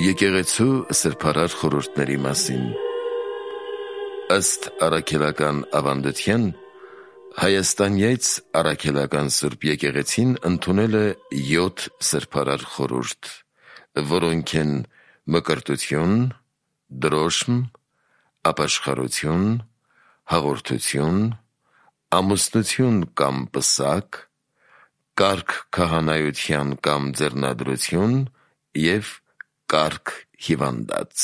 Եկեղեցու սրբարար խորհուրդների մասին։ Ըստ առաքելական ավանդության, Հայաստանյաց առաքելական Սուրբ եկեղեցին ընդունել է 7 սրբարար խորհուրդ, որոնք են մկրտություն, դրոշմ, ապաշխարություն, հաղորդություն, ամուսնություն կամ պսակ, կարգ քահանայության կամ ձեռնադրություն և կարգ հիվանդած։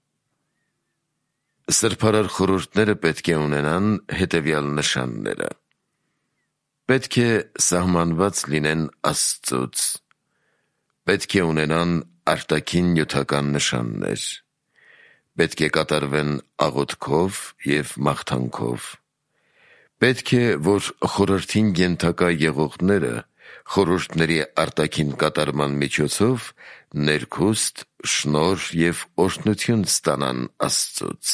Սրբարար խորհուրդները պետք է ունենան հետևյալ նշանները. պետք է սահմանված լինեն Աստծուց, պետք է ունենան արտաքին նյութական նշաններ, պետք է կատարվեն աղոթքով և մաղթանքով, պետք է, որ խորհրդին ենթակա եղողները խորհուրդների արտաքին կատարման միջոցով ներքուստ, շնորհ և օրհնություն ստանան Աստծուց։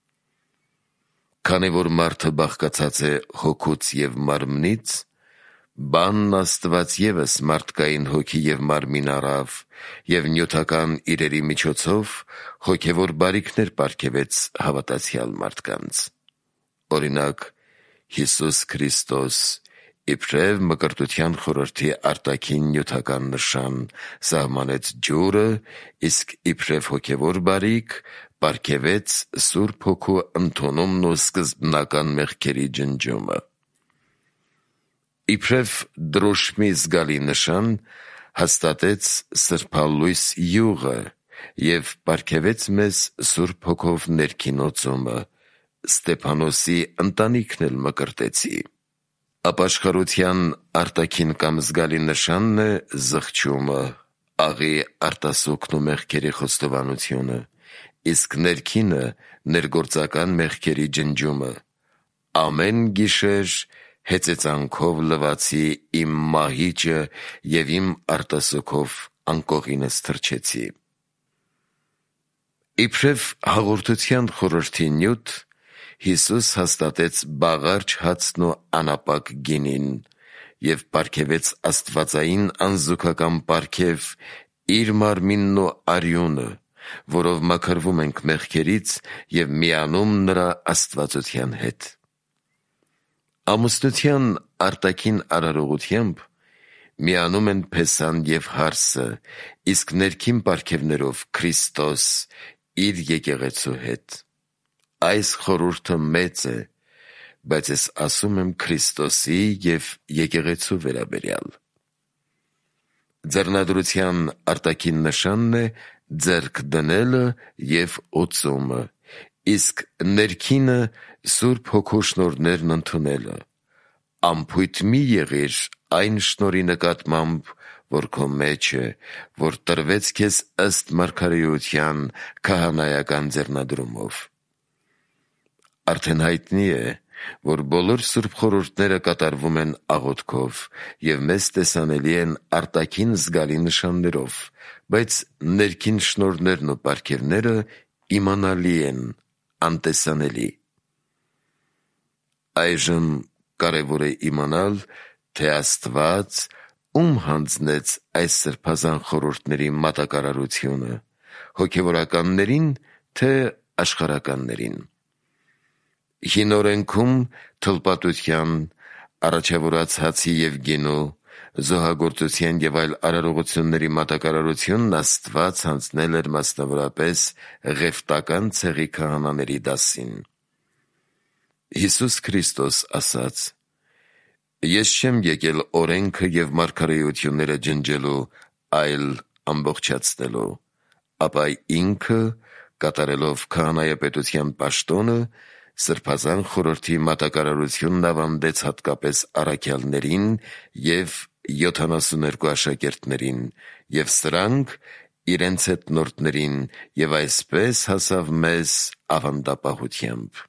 Քանի որ մարդը բաղկացած է հոգուց և մարմնից, բանն Աստված ևս մարդկային հոգի և մարմին առավ և նյութական իրերի միջոցով հոգևոր բարիքներ պարգևեց հավատացյալ մարդկանց։ Օրինակ, Հիսուս Քրիստոս իբրև մկրտության խորհրդի արտաքին նյութական նշան սահմանեց ջուրը, իսկ իբրև հոգևոր բարիք պարգևեց Սուրբ Հոգու ընդունումն ու սկզբնական մեղքերի ջնջումը։ Իբրև դրոշմի զգալի նշան հաստատեց սրբալույս յուղը և պարգևեց մեզ Սուրբ Հոգով ներքին օծումը, Ստեփանոսի ընտանիքն էլ մկրտեցի։ Ապաշխարության արտաքին կամ զգալի նշանն է զղջումը, աղի արտասուքն ու մեղքերի խոստովանությունը, իսկ ներքինը ներգործական մեղքերի ջնջումը։ Ամեն գիշեր հեծեծանքով լվացի իմ մահիճը և իմ արտասուքով անկողինս թրջեցի։ Իբրև հաղորդության խորհրդի նյութ Հիսուս հաստատեց բաղարջ հացն ու անապակ գինին և պարգևեց աստվածային անզուգական պարգև իր մարմինն ու արյունը, որով մաքրվում ենք մեղքերից և միանում նրա աստվածության հետ։ Ամուսնության արտաքին արարողությամբ միանում են փեսան և հարսը, իսկ ներքին պարգևներով Քրիստոս իր եկեղեցու հետ։ Այս խորհուրդը մեծ է, բայց ես ասում եմ Քրիստոսի և եկեղեցու վերաբերյալ։ Ձեռնադրության արտաքին նշանն է ձեռք դնելը և օծումը, իսկ ներքինը Սուրբ Հոգու շնորհներն ընդունելը։ Անփույթ մի եղիր այն շնորհի նկատմամբ, որ քո մեջ է, որ տրվեց քեզ ըստ մարգարեության քահանայական ձեռնադրումով։ Արդեն հայտնի է, որ բոլոր սուրբ խորհուրդները կատարվում են աղոթքով և մեզ տեսանելի են արտաքին զգալի նշաններով, բայց ներքին շնորհներն ու պարգևները իմանալի են, անտեսանելի։ Այժմ կարևոր է իմանալ, թե Աստված ում հանձնեց այս սրբազան խորհուրդների մատակարարությունը՝ հոգևորականներին, թե աշխարհականներին։ Հին օրենքում թլպատության, առաջավորած հացի և գինու, զոհագործության և այլ արարողությունների մատակարարությունն Աստված հանձնել էր մասնավորապես ղևտական ցեղի քահանաների դասին։ Հիսուս Քրիստոս ասաց. «Ես չեմ եկել օրենքը և մարգարեությունները ջնջելու, այլ ամբողջացնելու»։ Ապա ինքը, կատարելով քահանայապետության պաշտոնը, սրբազան խորհրդի մատակարարությունն ավանդեց հատկապես առաքյալներին և 72 աշակերտներին, և սրանք իրենց հետնորդներին, և այսպես հասավ մեզ ավանդապահությամբ։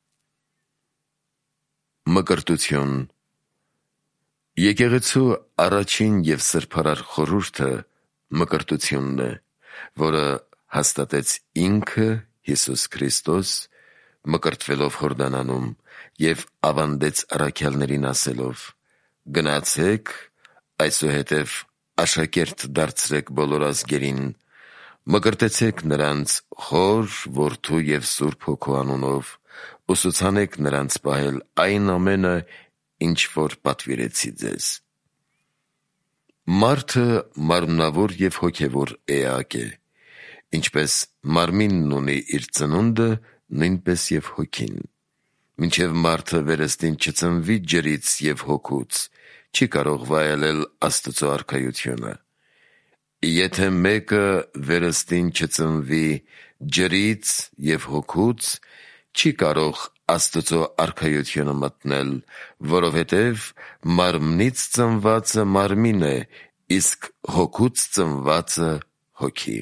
Մկրտություն։ Եկեղեցու առաջին և սրբարար խորհուրդը մկրտությունն է, որը հաստատեց ինքը Հիսուս Քրիստոս, մկրտվելով Հորդանանում, և ավանդեց առաքյալներին ասելով. «Գնացեք, այսուհետև աշակերտ դարձրեք բոլոր ազգերին, Մկրտեցեք նրանց Խոր Որդու և Սուրբ Հոգու անունով, ուսուցանեք նրանց պահել այն ամենը, ինչ որ պատվիրեցի ձեզ։ Մարդը մարմնավոր և հոգևոր էակ է, ինչպես մարմինն ունի իր ծնունդը, նույնպես և հոգին։ Մինչև մարդը վերստին չծնվի ջրից և հոգուց, չի կարող վայելել Աստծո արքայությունը։ Եթե մեկը վերստին չծնվի ջրից և հոգուց, չի կարող Աստծո արքայությունը մտնել, որովհետև մարմնից ծնվածը մարմին է, իսկ հոգուց ծնվածը հոգի։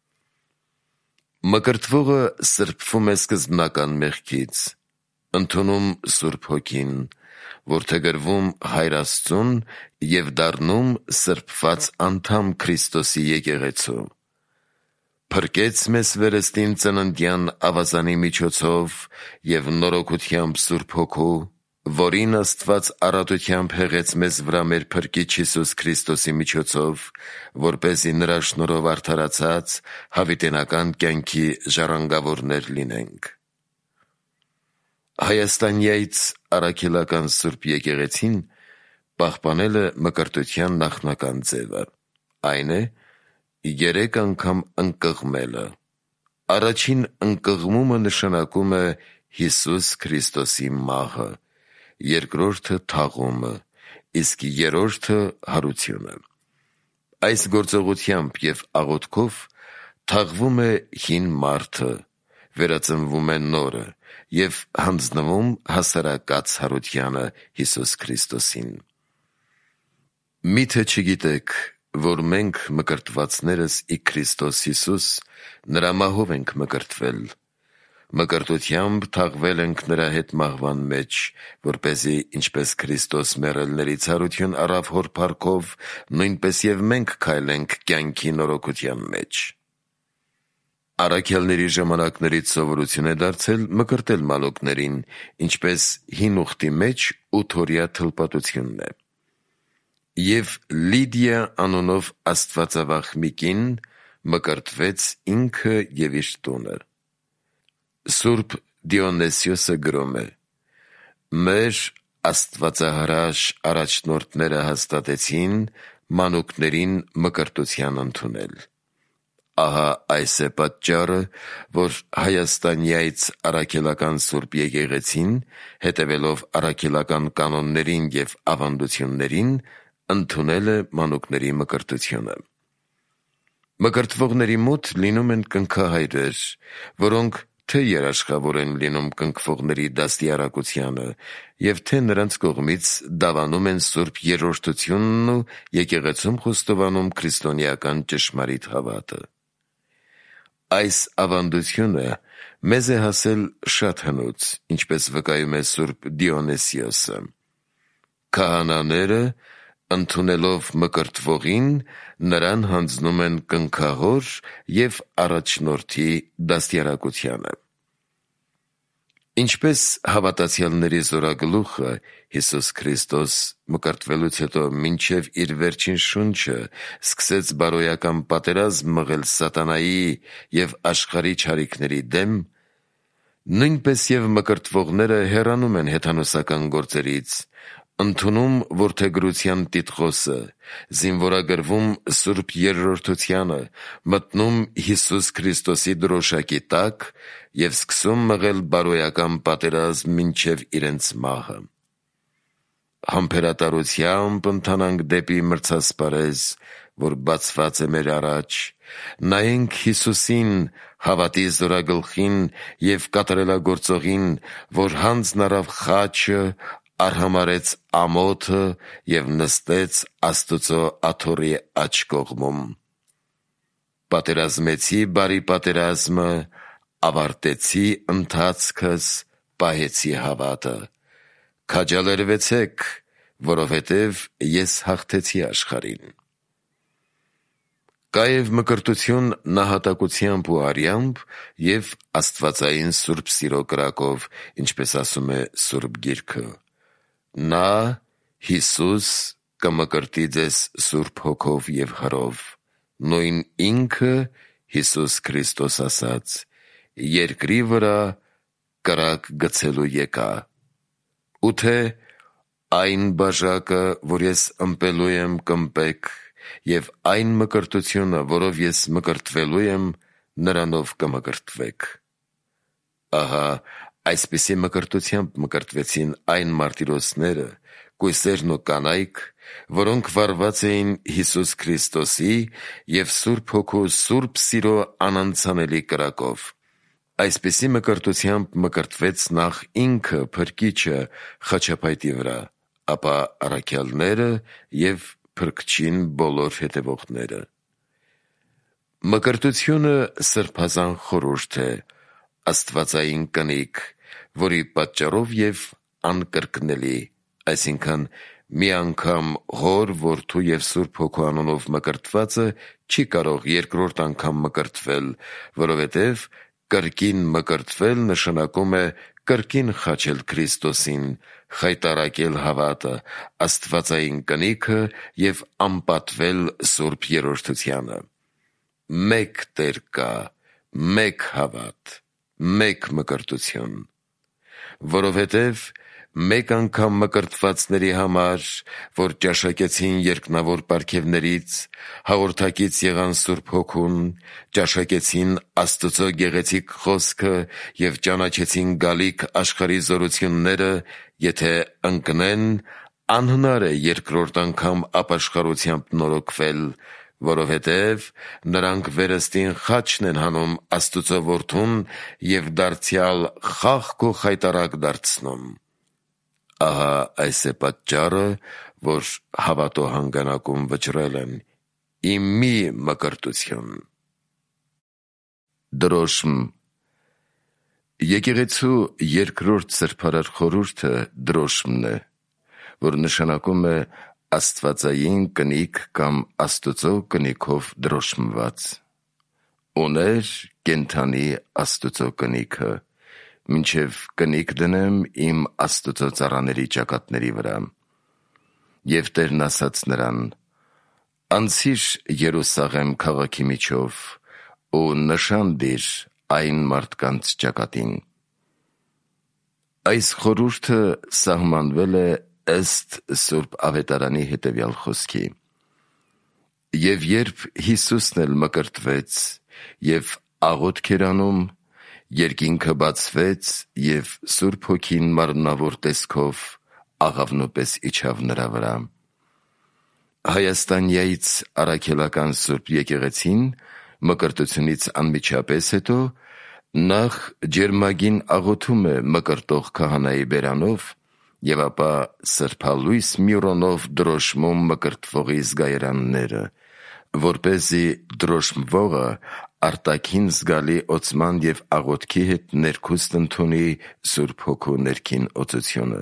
Մկրտվողը սրբվում է սկզբնական մեղքից, ընդունում Սուրբ Հոգին, որդեգրվում Հայր Աստծուն և դառնում սրբված անդամ Քրիստոսի եկեղեցու։ Փրկեց մեզ վերստին ծննդյան ավազանի միջոցով և նորոգությամբ Սուրբ Հոգու, որին Աստված առատությամբ հեղեց մեզ վրա մեր Փրկիչ Հիսուս Քրիստոսի միջոցով, որպեսզի նրա շնորհով արդարացած հավիտենական կյանքի ժառանգավորներ լինենք։ Հայաստանյայց առաքելական Սուրբ Եկեղեցին պահպանել է մկրտության նախնական ձևը, այն է 3 անգամ ընկղմելը։ Առաջին ընկղմումը նշանակում է Հիսուս Քրիստոսի մահը, երկրորդը թաղումը, իսկ երրորդը հարությունը։ Այս գործողությամբ և աղոթքով թաղվում է հին մարդը, վերածնվում է նորը և հանձնվում հասարակած հարությանը Հիսուս Քրիստոսին։ Մի՞թե չգիտեք, որ մենք մկրտվածներս ի Քրիստոս Հիսուս նրա մահով ենք մկրտվել, մկրտությամբ թաղվել ենք նրա հետ մահվան մեջ, որպեսզի ինչպես Քրիստոս մեռելներից հարություն առավ Հոր փառքով, նույնպես և մենք քայլենք կյանքի նորոգության մեջ։ Առաքյալների ժամանակներից սովորություն է դարձել մկրտել մալոկներին, ինչպես հին ուխտի մեջ 8-օրյա թլպատությունն է։ Եվ Լիդիա անունով աստվածավախ մի կին մկրտվեց ինքը և իր տունը։ Սուրբ Դիոնեսիոսը գրում է. «Մեր աստվածահրաշ առաջնորդները հաստատեցին մանուկներին մկրտության ընդունել։ Ահա այս է պատճառը, որ Հայաստանյայց առաքելական Սուրբ Եկեղեցին, հետևելով առաքելական կանոններին և ավանդություններին, ընդունել է մանուկների մկրտությունը։ Մկրտվողների մոտ լինում են կնքահայրեր, որոնք թե երաշխավոր են լինում կնքվողների դաստիարակությանը և թե նրանց կողմից դավանում են Սուրբ Երրորդությունն ու եկեղեցում խոստովանում քրիստոնեական ճշմարիտ հավատը։ Այս ավանդությունը մեզ է հասել շատ հնուց, ինչպես վկայում է Սուրբ Դիոնեսիոսը։ Քահանաները, ընդունելով մկրտվողին, նրան հանձնում են կնքահոր և առաջնորդի դաստիարակությանը։ Ինչպես հավատացյալների զորագլուխը Հիսուս Քրիստոս մկրտվելուց հետո մինչև իր վերջին շունչը սկսեց բարոյական պատերազմ մղել սատանայի և աշխարհի չարիքների դեմ, նույնպես և մկրտվողները հեռանում են հեթանոսական գործերից, ընդունում որդեգրության տիտղոսը, զինվորագրվում Սուրբ Երրորդությանը, մտնում Հիսուս Քրիստոսի դրոշակի տակ և սկսում մղել բարոյական պատերազմ մինչև իրենց մահը։ Համբերատարությամբ ընթանանք դեպի մրցասպարեզ, որ բացված է մեր առաջ, նայենք Հիսուսին, հավատի զորագլխին և կատարելագործողին, որ հանձն առավ խաչը, արհամարհեց ամոթը և նստեց Աստծո աթոռի աջ կողմում։ Պատերազմեցի բարի պատերազմը, ավարտեցի ընթացքս, պահեցի հավատը։ Քաջալերվեցեք, որովհետև ես հաղթեցի աշխարհին։ Կա և մկրտություն նահատակությամբ ու արյամբ և աստվածային սուրբ սիրո կրակով, ինչպես ասում է Սուրբ Գիրքը. «Նա (Հիսուս) կմկրտի ձեզ Սուրբ Հոգով և հրով, նույն Ինքը Հիսուս Քրիստոս ասաց. երկրի վրա կրակ գցելու եկա, ու թե այն բաժակը, որ ես ըմպելու եմ, կըմպեք, և այն մկրտությունը, որով ես մկրտվելու եմ, նրանով կմկրտվեք։ Ահա այսպիսի մկրտությամբ մկրտվեցին այն մարտիրոսները, կույսերն ու կանայք, որոնք վարված էին Հիսուս Քրիստոսի և Սուրբ Հոգու սուրբ սիրո անանցանելի կրակով։ Այսպիսի մկրտությամբ մկրտվեց նախ ինքը Փրկիչը խաչափայտի վրա, ապա առաքյալները և Փրկչին բոլոր հետևողները։ Մկրտությունը սրբազան խորհուրդ է, աստվածային կնիկ, որի պատճառով և անկրկնելի, այսինքն մի անգամ Հոր, Որդու և Սուրբ Հոգու անունով մկրտվածը չի կարող երկրորդ անգամ մկրտվել, որովհետև կրկին մկրտվել նշանակում է կրկին խաչել Քրիստոսին, խայտառակել հավատը, աստվածային կնիքը և անպատվել Սուրբ Երրորդությանը։ Մեկ Տեր կա, մեկ հավատ, մեկ մկրտություն, որովհետև մեկ անգամ մկրտվածների համար, որ ճաշակեցին երկնավոր պարգևներից, հաղորդակից եղան Սուրբ Հոգուն, ճաշակեցին Աստծո գեղեցիկ խոսքը և ճանաչեցին գալիք աշխարհի զորությունները, եթե ընկնեն, անհնար է երկրորդ անգամ ապաշխարությամբ նորոգվել, որովհետև նրանք վերստին խաչն են հանում Աստծո Որդուն և դարձյալ խաղք ու խայտառակ դարձնում։ Ահա այս է պատճառը, որ հավատո հանգանակում վճռել են. «Իմ մի մկրտություն»։ Դրոշմ։ Եկեղեցու երկրորդ սրբարար խորհուրդը դրոշմն է, որ նշանակում է աստվածային կնիկ կամ Աստծո կնիքով դրոշմված։ Ուներ կենդանի Աստծո կնիքը, մինչև կնիկ դնեմ իմ Աստծո ծառաների ճակատների վրա։ Եվ Տերն ասաց նրան. անցիր Երուսաղեմ քաղաքի միջով ու նշան դիր այն մարդկանց ճակատին։ Այս խորհուրդը սահմանվել է ըստ Սուրբ Ավետարանի հետևյալ խոսքի. «Եվ երբ Հիսուսն էլ մկրտվեց և աղոթք էր անում, երկինքը բացվեց, և Սուրբ Հոգին մարմնավոր տեսքով աղավնու պես իջավ նրա վրա»։ Հայաստանյայից առաքելական Սուրբ Եկեղեցին մկրտությունից անմիջապես հետո նախ ջերմագին աղոթում է մկրտող քահանայի բերանով և ապա սրբալույս միրոնով դրոշմում մկրտվողի զգայարանները, որպեսզի դրոշմվողը արտաքին զգալի օծման և աղոթքի հետ ներքուստ ընդունի Սուրբ Հոգու ներքին օծությունը։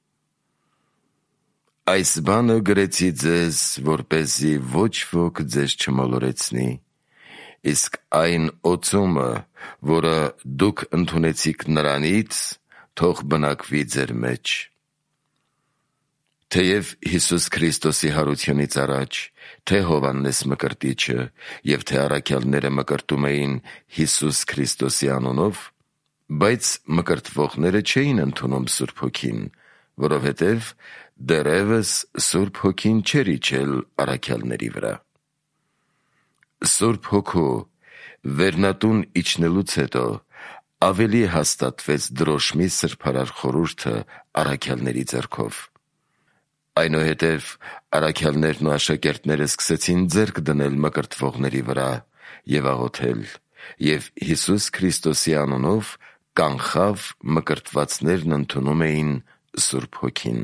Այս բանը գրեցի ձեզ, որպեսզի ոչ ոք ձեզ չմոլորեցնի, իսկ այն օծումը, որը դուք ընդունեցիք նրանից, թող բնակվի ձեր մեջ։ Թեև Հիսուս Քրիստոսի հարությունից առաջ թե Հովհաննես Մկրտիչը և թե առաքյալները մկրտում էին Հիսուս Քրիստոսի անունով, բայց մկրտվողները չէին ընդունում Սուրբ Հոգին, որովհետև դեռևս Սուրբ Հոգին չէր իջել առաքյալների վրա։ Սուրբ Հոգու վերնատուն իջնելուց հետո ավելի հաստատվեց դրոշմի սրբարար խորհուրդը առաքյալների ձեռքով։ Այնուհետև առաքյալներն ու աշակերտները սկսեցին ձեռք դնել մկրտվողների վրա և աղոթել, և Հիսուս Քրիստոսի անունով կանխավ մկրտվածներն ընդունում էին Սուրբ Հոգին։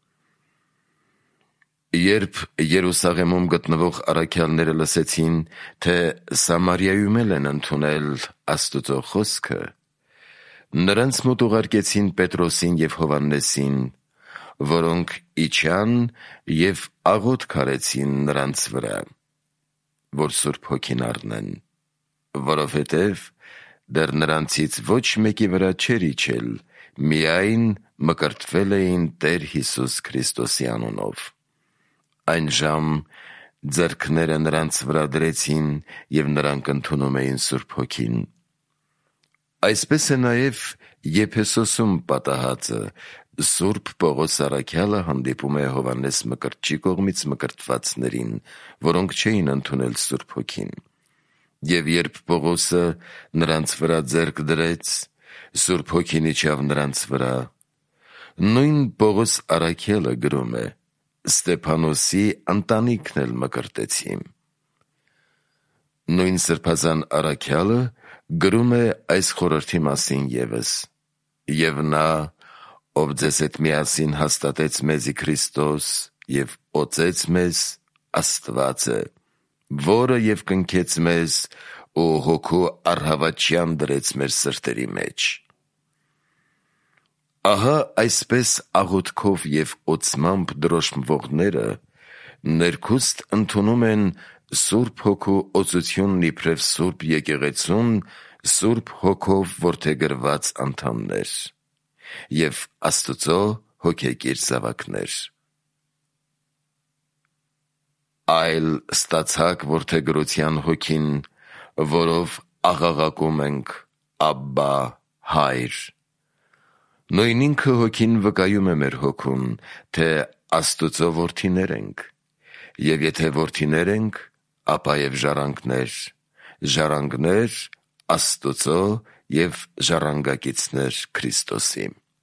Երբ Երուսաղեմում գտնվող առաքյալները լսեցին, թե Սամարիայում էլ են ընդունել Աստծո խոսքը, նրանց մոտ ուղարկեցին Պետրոսին և Հովհաննեսին, որոնք իջան և աղոթք արեցին նրանց վրա, որ Սուրբ Հոգին առնեն, որովհետև դեռ նրանցից ոչ մեկի վրա չէր իջել, միայն մկրտվել էին Տեր Հիսուս Քրիստոսի անունով։ Այն ժամ ձեռքները նրանց վրա դրեցին և նրանք ընդունում էին Սուրբ Հոգին։ Այսպես է նաև Եփեսոսում պատահածը. Սուրբ Պողոս առաքյալը հանդիպում է Հովհաննես Մկրտչի կողմից մկրտվածներին, որոնք չէին ընդունել Սուրբ Հոգին։ Եվ երբ Պողոսը նրանց վրա ձեռք դրեց, Սուրբ Հոգին իջավ նրանց վրա։ Նույն Պողոս առաքյալը գրում է. Ստեփանոսի ընտանիքն էլ մկրտեցի։ Նույն սրբազան առաքյալը գրում է այս խորհրդի մասին ևս. «Եվ նա, ով ձեզ հետ միասին հաստատեց մեզի Քրիստոս և օծեց մեզ, Աստված է, որը և կնքեց մեզ ու հոգու առհավատչյան դրեց մեր սրտերի մեջ»։ Ահա այսպես աղոթքով և օծմամբ դրոշմվողները ներքուստ ընդունում են Սուրբ Հոգու օծությունն իբրև Սուրբ Եկեղեցուն Սուրբ Հոգով որդեգրված անդամներ և Աստծո հոգեկիր զավակներ։ Այլ ստացաք որդեգրության Հոգին, որով աղաղակում ենք. «Աբբա, Հա՛յր»։ Նույն ինքը Հոգին վկայում է մեր հոգուն, թե Աստուծո որդիներ ենք, և եթե որդիներ ենք, ապա և ժառանգներ, ժառանգներ Աստուծո և ժառանգակիցներ Քրիստոսի։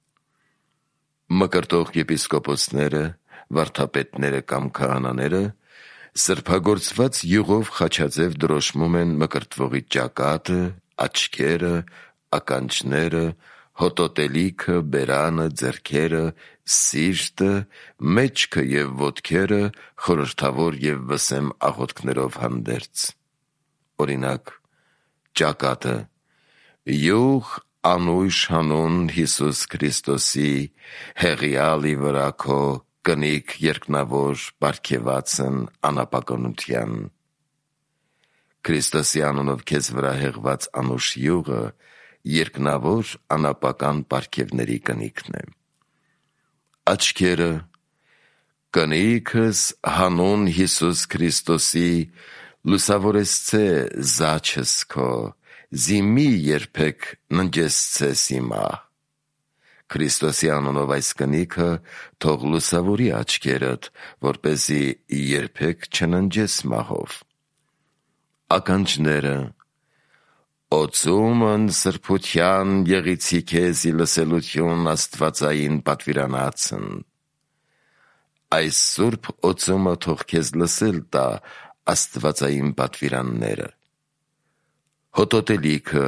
Մկրտող եպիսկոպոսները, վարդապետները կամ քահանաները սրբագործված յուղով խաչաձև դրոշմում են մկրտվողի ճակատը, աչքերը, ականջները, հոտոտելիքը, բերանը, ձեռքերը, սիրտը, մեջքը և ոտքերը խորհրդավոր և վսեմ աղոթքներով հանդերձ։ Օրինակ, ճակատը. «Յուղ անույշ հանուն Հիսուս Քրիստոսի հեղիալի վրա քո կնիկ երկնավոր պարգևածն անապականության»։ Քրիստոսի անունով քեզ վրա հեղված անուշ յուղը երկնավոր անապական պարգևների կնիքն է։ Աչքերը. «Կնիքս հանուն Հիսուս Քրիստոսի լուսավորեսցե զաչս քո, զի մի երբեք ննջեսցես իմա»։ Քրիստոսի անունով այս կնիքը թող լուսավորի աչքերդ, որպեսզի երբեք չննջես մահով։ Ականջները. «Օծումն սրբության եղիցի քեզի լսելություն աստվածային պատվիրանացն»։ Այս սուրբ օծումը թող քեզ լսել տա աստվածային պատվիրանները։ Հոտոտելիքը.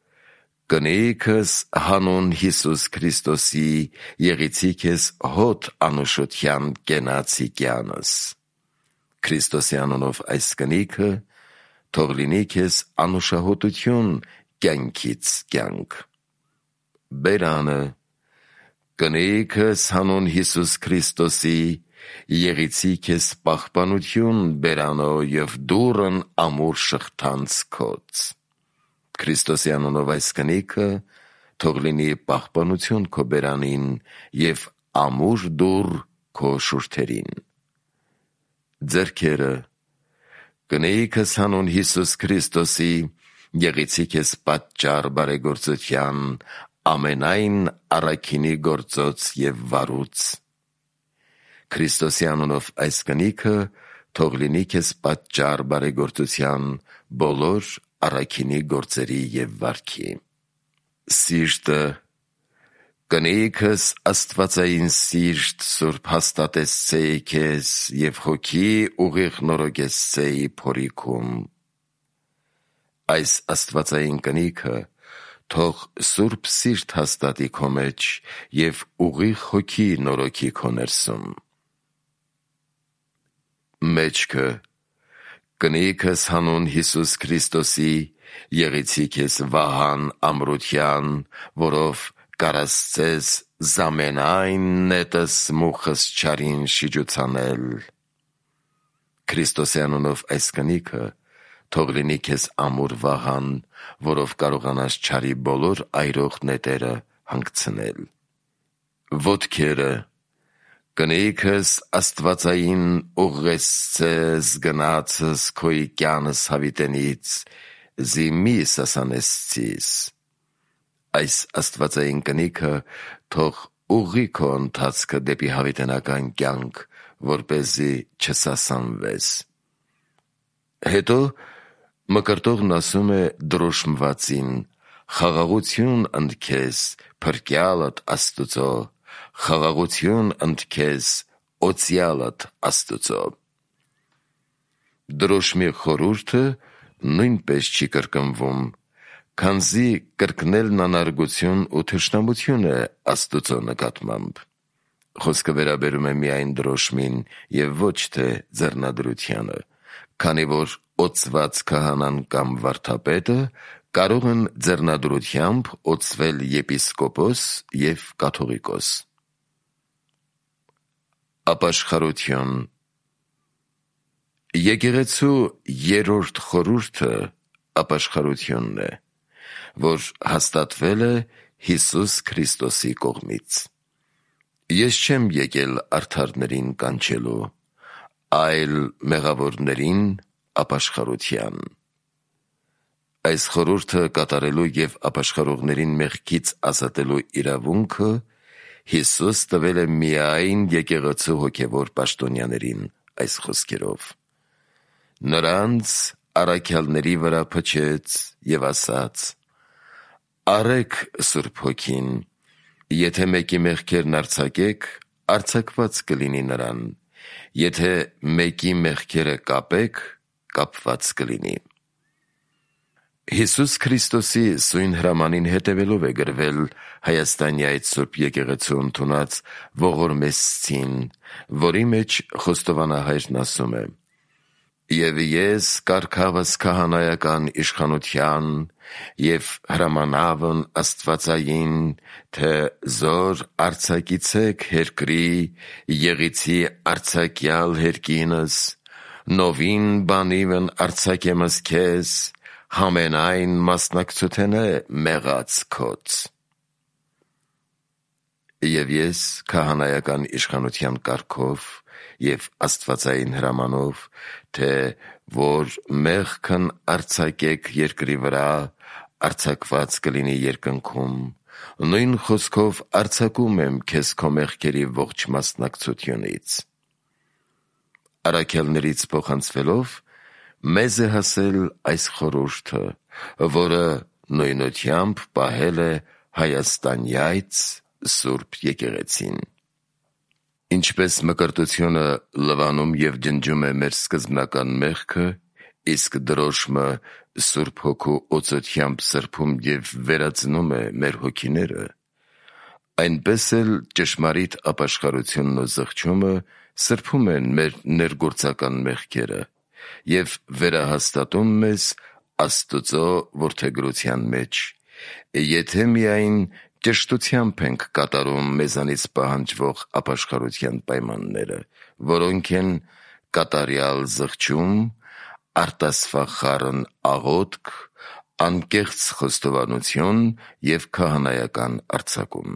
«Կնիքս հանուն Հիսուս Քրիստոսի եղիցի քեզ հոտ անուշության կենացի կյանս»։ Քրիստոսի անունով այս կնիքը թող լինի քեզ անուշահոտություն կյանքից կյանք։ Բերանը. «Կնիքս հանուն Հիսուս Քրիստոսի եղիցի քեզ պահպանություն բերանո և դուռն ամուր շղթանց քոց»։ Քրիստոսի անունով այս կնիքը թող լինի պահպանություն քո բերանին և ամուր դուռ քո շուրթերին։ Ձեռքերը. «Կնիքս հանուն Հիսուս Քրիստոսի եղիցի քեզ պատճառ բարեգործության ամենայն առաքինի գործոց և վարուց»։ Քրիստոսի անունով այս կնիքը թող լինի քեզ պատճառ բարեգործության բոլոր առաքինի գործերի և վարքի։ Սիրտը. «Կնիքս աստվածային սիրտ սուրբ հաստատեսցեի քեզ և Հոգի ուղիղ նորոգեսցեի փորիքում»։ Այս աստվածային կնիքը թող սուրբ սիրտ հաստատի քո մեջ և ուղիղ Հոգի նորոգի քո ներսում։ Մեջքը. «Կնիքս հանուն Հիսուս Քրիստոսի եղիցի քեզ վահան ամրության, որով կարասցես զամենայն նետս մուխս չարին շիջուցանել»։ Քրիստոսի անունով այս կնիքը թող լինի քեզ ամուր վահան, որով կարողանաս չարի բոլոր այրող նետերը հանգցնել։ Ոտքերը. Կնեիքս աստվածային ուղղեցես գնացս քո իկյանս հավիտենից, զի մի սասանեցիս։ Այս աստվածային կնիքը թող ուղղի քո ընթացքը դեպի հավիտենական կյանք, որպեսզի չսասանվես։ Հետո մկրտողն ասում է դրոշմվածին. խաղաղություն ընդ քեզ, փրկյալդ Աստուծո, խաղաղություն ընդ քեզ, օծյալդ Աստուծո։ Դրոշմի խորհուրդը նույնպես չի կրկնվում, քանզի կրկնելն անարգություն ու թշնամություն է Աստուծո նկատմամբ։ Խոսքը վերաբերում է միայն դրոշմին և ոչ թե ձեռնադրությանը, քանի որ օծված քահանան կամ վարդապետը կարող են ձեռնադրությամբ օծվել եպիսկոպոս և կաթողիկոս։ Ապաշխարություն։ Եկեղեցու երրորդ խորհուրդը ապաշխարությունն է, որ հաստատվել է Հիսուս Քրիստոսի կողմից։ Ես չեմ եկել արդարներին կանչելու, այլ մեղավորներին ապաշխարության։ Այս խորհուրդը կատարելու և ապաշխարողներին մեղքից ազատելու իրավունքը Հիսուս տվել է միայն եկեղեցու հոգևոր պաշտոնյաներին այս խոսքերով. նրանց առաքյալների վրա փչեց և ասաց. արեք Սուրբ Հոգին, եթե մեկի մեղքերն արձակեք, արձակված կլինի նրան, եթե մեկի մեղքերը կապեք, կապված կլինի։ Հիսուս Քրիստոսի սույն հրամանին հետևելով է գրվել Հայաստանի այդ Սուրբ Եկեղեցու ընդունած Ողորմեսցին, որի մեջ խոստովանահայրն ասում է. «Եվ ես կարգավս քահանայական իշխանության և հրամանավն աստվածային, թե զոր արձակիցեք հերկրի, եղիցի արձակյալ հերկինս, նովին բանիվն արձակեմս քեզ, համենայն մասնակցութենե մեղած քոց»։ Եվ ես քահանայական իշխանության կարգով և աստվածային հրամանով, թե որ մեղքն արձակեք երկրի վրա, արձակված կլինի երկնքում, նույն խոսքով արձակում եմ քեզ քո մեղքերի ողջ մասնակցությունից։ Առաքյալներից փոխանցվելով մեզ է հասել այս խորհուրդը, որը նույնությամբ պահել է Հայաստանյաց Սուրբ Եկեղեցին։ Ինչպես մկրտությունը լվանում և ջնջում է մեր սկզբնական մեղքը, իսկ դրոշմը Սուրբ Հոգու օծությամբ սրբում և վերածնում է մեր հոգիները, այնպես էլ ճշմարիտ ապաշխարությունն ու զղջումը սրբում են մեր ներգործական մեղքերը և վերահաստատում մեզ Աստուծո որդեգրության մեջ, եթե միայն ճշտությամբ ենք կատարում մեզանից պահանջվող ապաշխարության պայմանները, որոնք են կատարյալ զղջում, արտասվախառն աղոթք, անկեղծ խոստովանություն և քահանայական արձակում։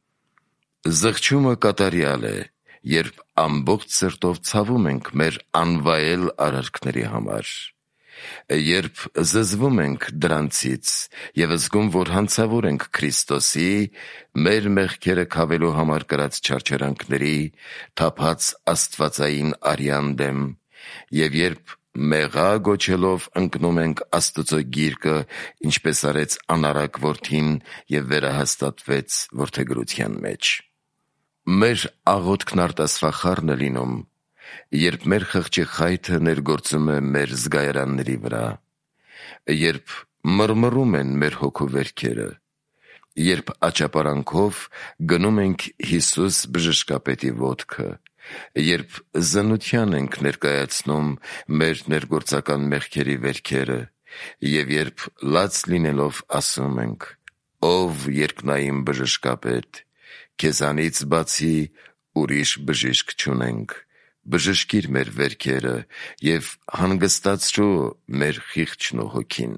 Զղջումը կատարյալ է, երբ ամբողջ սրտով ցավում ենք մեր անվայել արարքների համար, երբ զզվում ենք դրանցից և զգում, որ հանցավոր ենք Քրիստոսի, մեր մեղքերը քավելու համար կրած չարչարանքների, թափած աստվածային արյան դեմ, և երբ մեղա գոչելով ընկնում ենք Աստուծո գիրկը, ինչպես արեց անառակ որդին և վերահաստատվեց որդեգրության մեջ։ Մեր աղոթքն արտասվախառն է լինում, երբ մեր խղճի խայթը ներգործում է մեր զգայարանների վրա, երբ մռմռում են մեր հոգու վերքերը, երբ աճապարանքով գնում ենք Հիսուս բժշկապետի ոտքը, երբ զննության ենք ներկայացնում մեր ներգործական մեղքերի վերքերը և երբ լաց լինելով ասում ենք. «Ով երկնային բժշկապետ, քեզանից բացի ուրիշ բժիշկ չունենք, բժշկիր մեր վերքերը և հանգստացրու մեր խիղճն ու հոգին»։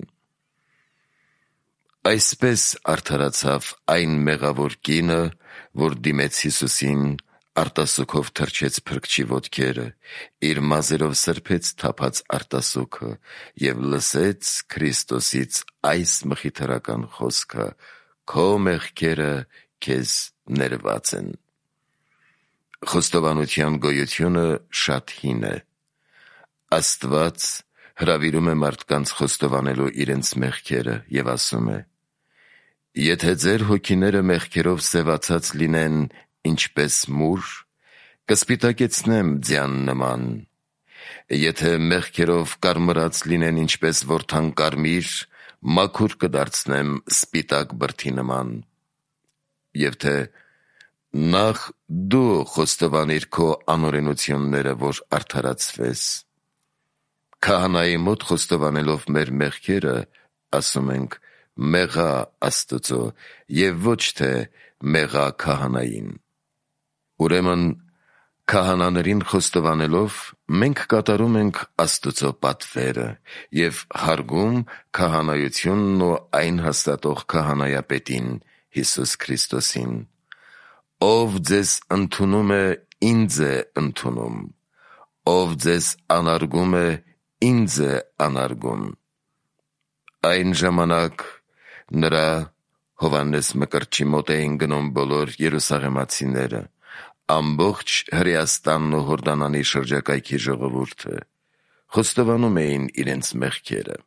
Այսպես արդարացավ այն մեղավոր կինը, որ դիմեց Հիսուսին, արտասուքով թրջեց փրկչի ոտքերը, իր մազերով սրբեց թափած արտասուքը և լսեց Քրիստոսից այս մխիթարական խոսքը. «Քո մեղքերը քեզ ներված են»։ Խոստովանության գոյությունը շատ հին է։ Աստված հրավիրում է մարդկանց խոստովանելու իրենց մեղքերը և ասում է. «Եթե ձեր հոգիները մեղքերով սևացած լինեն, ինչպես մուր, կսպիտակեցնեմ ձյան նման. եթե մեղքերով կարմրած լինեն, ինչպես որդան կարմիր, մաքուր կդարձնեմ սպիտակ բրդի նման»։ Եվ թե նախ դու խոստովանիր քո անօրենությունները, որ արդարացվես։ Քահանայի մոտ խոստովանելով մեր մեղքերը, ասում ենք. «Մեղա Աստծո» և ոչ թե «մեղա քահանային»։ Ուրեմն քահանաներին խոստովանելով մենք կատարում ենք Աստծո պատվերը և հարգում քահանայությունն ու այն հաստատող քահանայապետին՝ Հիսուս Քրիստոսին։ Ով ձեզ ընդունում է, ինձ է ընդունում. ով ձեզ անարգում է, ինձ է անարգում։ Այն ժամանակ նրա Հովհաննես Մկրտչի մոտ էին գնում բոլոր երուսաղեմացիները, ամբողջ Հրեաստանն ու Հորդանանի շրջակայքի ժողովուրդը, խոստովանում էին իրենց մեղքերը։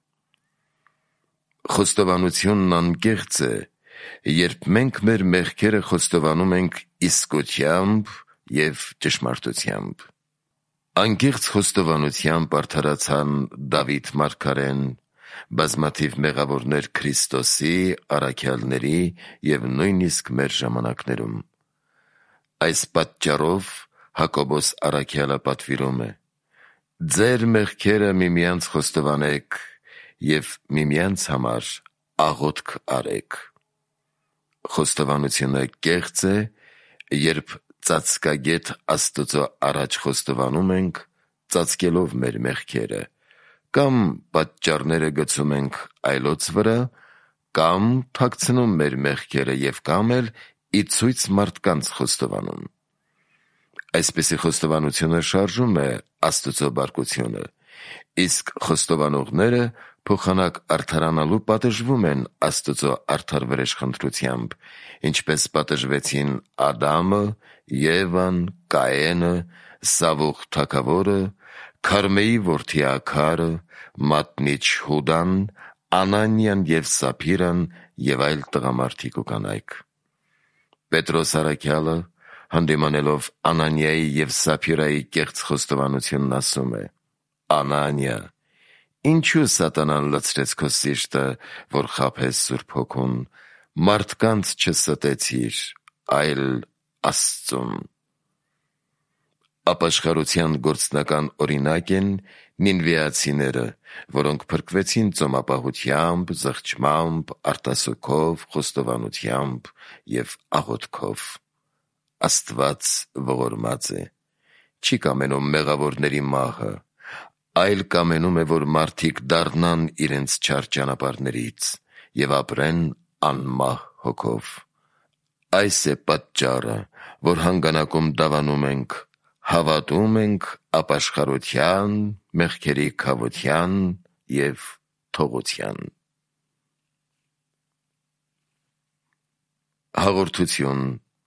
Խոստովանությունն անկեղծ է, երբ մենք մեր մեղքերը խոստովանում ենք իսկությամբ և ճշմարտությամբ։ Անկեղծ խոստովանությամբ արդարացան Դավիթ մարգարեն, բազմաթիվ մեղավորներ Քրիստոսի, առաքյալների և նույնիսկ մեր ժամանակներում։ Այս պատճառով Հակոբոս առաքյալը պատվիրում է. «Ձեր մեղքերը միմյանց խոստովանեք և միմյանց համար աղոթք արեք»։ Խոստովանությունը կեղծ է, երբ ծածկագետ Աստծո առաջ խոստովանում ենք, ծածկելով մեր մեղքերը, կամ պատճառները գցում ենք այլոց վրա, կամ թաքցնում մեր մեղքերը և կամ էլ ի ցույց մարդկանց խոստովանում։ Այսպիսի խոստովանությունը շարժում է Աստծո բարկությունը, իսկ խոստովանողները փոխանակ արդարանալու պատժվում են Աստծո արդար վրեժխնդրությամբ, ինչպես պատժվեցին Ադամը, Եվան, Կայենը, Սավուխ թագավորը, Քարմեի որդի Աքարը, մատնիչ Հուդան, Անանիան և Սափիրան և այլ տղամարդիկ ու կանայք։ Պետրոս առաքյալը, հանդիմանելով Անանիայի և Սափիրայի կեղծ խոստովանությունն, ասում է. «Անանիա, ինչու սատանան լցրեց քո սիրտը, որ խաբես Սուրբ Հոգուն, մարդկանց չստեցիր, այլ Աստծուն»։ Ապաշխարության գործնական օրինակ են նինվեացիները, որոնք փրկվեցին ծոմապահությամբ, զղջմամբ, արտասուքով, խոստովանությամբ և աղոթքով։ Աստված ողորմած է, չի կամենում մեղավորների մահը, այլ կամենում է, որ մարդիկ դառնան իրենց չար ճանապարհներից և ապրեն անմահ հոգով։ Այս է պատճառը, որ հանգանակում դավանում ենք, հավատում ենք ապաշխարության, մեղքերի քավության և թողության։ Հաղորդություն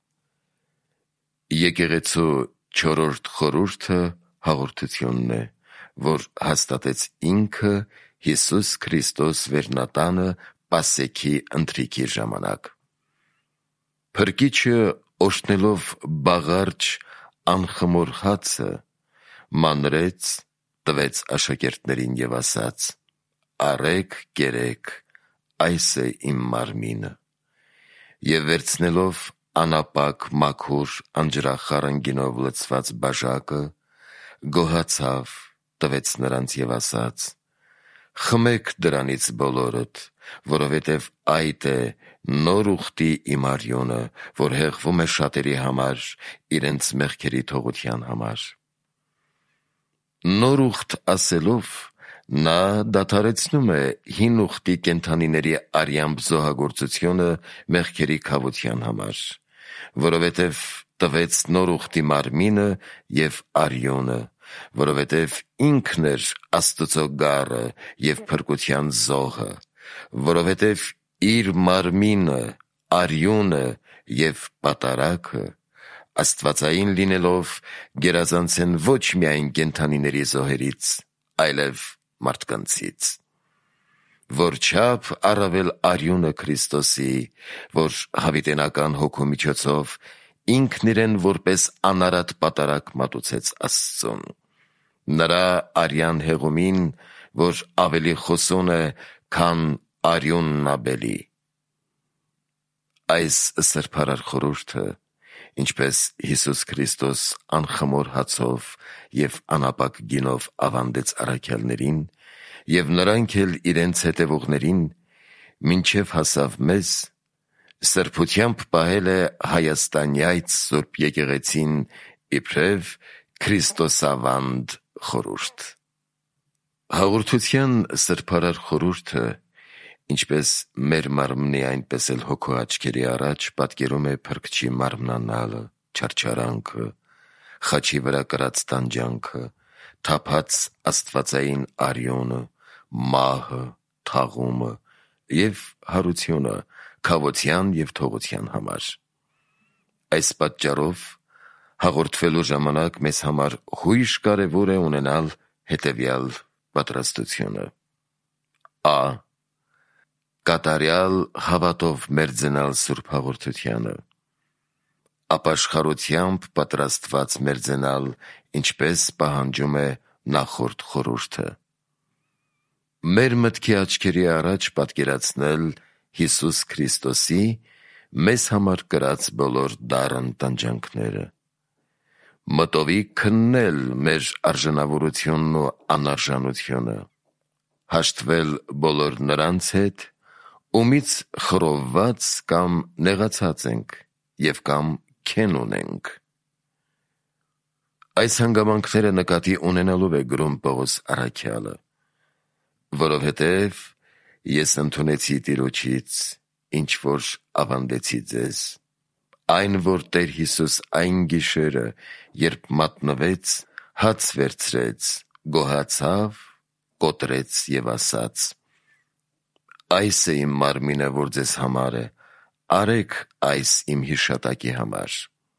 Եկեղեցու չորրորդ խորհուրդը հաղորդությունն է, որ հաստատեց ինքը Հիսուս Քրիստոս վերնատանը Պասեքի ընթրիքի ժամանակ։ Փրկիչը օրհնելով բաղարջ անխմոր հացը, մանրեց, տվեց աշակերտներին և ասաց. «Առեք, կերեք, այս է իմ մարմինը»։ Եվ վերցնելով անապակ, մաքուր, անջրախառն գինով լցված բաժակը, գոհացավ, տվեց նրանց և ասաց. «Խմեք դրանից բոլորդ, որովհետև այդ է նոր ուխտի իմ արյունը, որ հեղվում է շատերի համար իրենց մեղքերի թողության համար»։ Նոր ուխտ ասելով, նա դադարեցնում է հին ուխտի կենդանիների արյամբ զոհագործությունը մեղքերի քավության համար, որովհետև տվեց նոր ուխտի մարմինը և արյունը, որովհետև ինքն էր Աստծո գառը և փրկության զոհը, որովհետև իր մարմինը, արյունը և պատարագը աստվածային լինելով գերազանց են ոչ միայն կենդանիների զոհերից, այլև մարդկանցից։ Որչափ առավել արյունը Քրիստոսի, որ հավիտենական հոգու միջոցով ինքն իրեն որպես անարատ պատարագ մատուցեց Աստծուն, նրա արյան հեղումին, որ ավելի խոսուն է, քան արյունն Աբելի։ Այս սրբարար խորհուրդը, ինչպես Հիսուս Քրիստոս անխմոր հացով և անապակ գինով ավանդեց առաքյալներին, և նրանք էլ իրենց հետևողներին, մինչև հասավ մեզ, սրբությամբ պահել է Հայաստանյաց Սուրբ Եկեղեցին իբրև քրիստոսավանդ խորհուրդ։ Հաղորդության սրբարար խորհուրդը, ինչպես մեր մարմնի, այնպես էլ հոգու աչքերի առաջ պատկերում է Փրկչի մարմնանալը, չարչարանքը, խաչի վրա կրած տանջանքը, թափած աստվածային արյունը, մահը, թաղումը և հարությունը քավության և թողության համար։ Այս պատճառով հաղորդվելու ժամանակ մեզ համար հույժ կարևոր է ունենալ հետևյալ պատրաստությունը. Ա. Կատարյալ հավատով մերձենալ Սուրբ Հաղորդությանը, ապաշխարությամբ պատրաստված մերձենալ, ինչպես պահանջում է նախորդ խորհուրդը։ Մեր մտքի աչքերի առաջ պատկերացնել Հիսուս Քրիստոսի մեզ համար կրած բոլոր դառն տանջանքները, մտովի քննել մեր արժանավորությունն ու անարժանությունը, հաշտվել բոլոր նրանց հետ, ումից խռովված կամ նեղացած ենք և կամ քեն ունենք։ Այս հանգամանքները նկատի ունենալով է գրում Պողոս առաքյալը, որովհետև ես ընդունեցի Տիրոջից, ինչ որ ավանդեցի ձեզ, այն, որ Տեր Հիսուս այն գիշերը, երբ մատնվեց, հաց վերցրեց, գոհացավ, կոտրեց և ասաց. «Այս է իմ մարմինը, որ ձեզ համար է, արեք այս իմ հիշատակի համար»։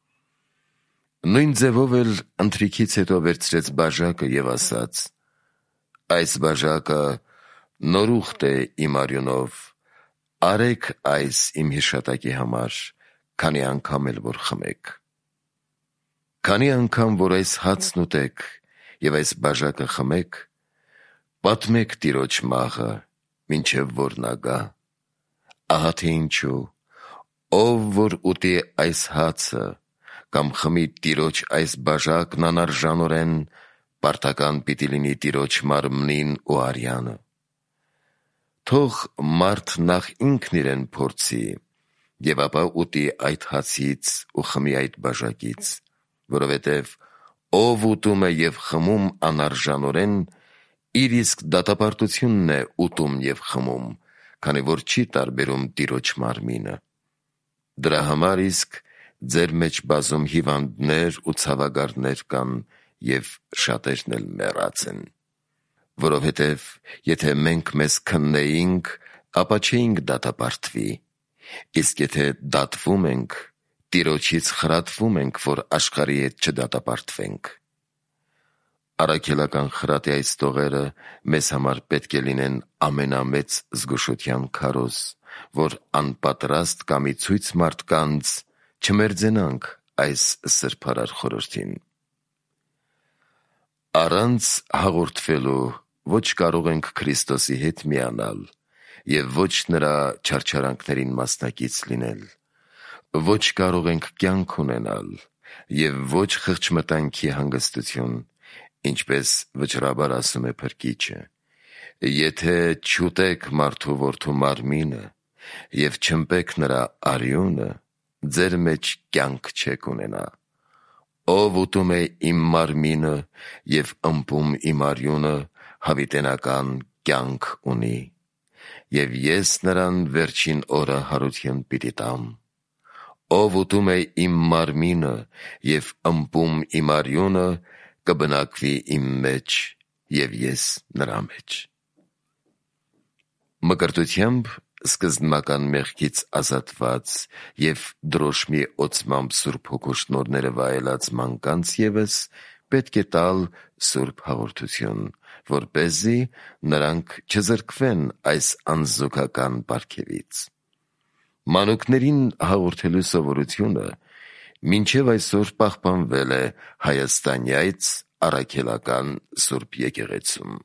Նույն ձևով էլ ընթրիքից հետո վերցրեց բաժակը և ասաց. «Այս բաժակը նոր ուխտ է իմ արյունով, արեք այս իմ հիշատակի համար, քանի անգամ էլ որ խմեք։ Քանի անգամ որ այս հացն ուտեք և այս բաժակը խմեք, պատմեք Տիրոջ մահը, մինչև որ նա գա։ Ահա թե ինչու, ով որ ուտի այս հացը կամ խմի Տիրոջ այս բաժակն անարժանորեն, պարտական պիտի լինի Տիրոջ մարմնին ու արյանը։ Թող մարդ նախ ինքն իրեն փորձի, և ապա ուտի այդ հացից ու խմի այդ բաժակից, որովհետև ով ուտում է և խմում անարժանորեն, իր իսկ դատապարտությունն է ուտում և խմում, քանի որ չի տարբերում Տիրոջ մարմինը։ Դրա համար իսկ ձեր մեջ բազում հիվանդներ ու ցավագարներ կան, և շատերն էլ մեռած են։ Որովհետև եթե մենք մեզ քննեինք, ապա չէինք դատապարտվի, իսկ եթե դատվում ենք, Տիրոջից խրատվում ենք, որ աշխարհի հետ չդատապարտվենք։ Առաքելական խրատի այս տողերը մեզ համար պետք է լինեն ամենամեծ զգուշության քարոզ, որ անպատրաստ կամ ի ցույց մարդկանց չմերձենանք այս սրբարար խորհրդին։ Առանց հաղորդվելու ոչ կարող ենք Քրիստոսի հետ միանալ և ոչ նրա չարչարանքներին մասնակից լինել, ոչ կարող ենք կյանք ունենալ և ոչ խղճմտանքի հանգստություն, ինչպես վճռաբար ասում է Փրկիչը. «Եթե չուտեք մարդու որդու մարմինը և չըմպեք նրա արյունը, ձեր մեջ կյանք չեք ունենա։ Ով ուտում է իմ մարմինը և ըմպում իմ արյունը, հավիտենական կյանք ունի, և ես նրան վերջին օրը հարություն պիտի տամ։ ով ուտում է իմ մարմինը և ըմպում իմ արյունը, կբնակվի իմ մեջ, և ես նրա մեջ։ Մկրտությամբ սկզբնական մեղքից ազատված և դրոշմի օծմամբ Սուրբ Հոգու շնորհները վայելած մանկանց ևս պետք է տալ սուրբ հաղորդություն, որպեսզի նրանք չզրկվեն այս անզուգական պարգևից։ Մանուկներին հաղորդելու սովորությունը մինչև այսօր պահպանվել է հայաստանյաց առաքելական Սուրբ Եկեղեցում։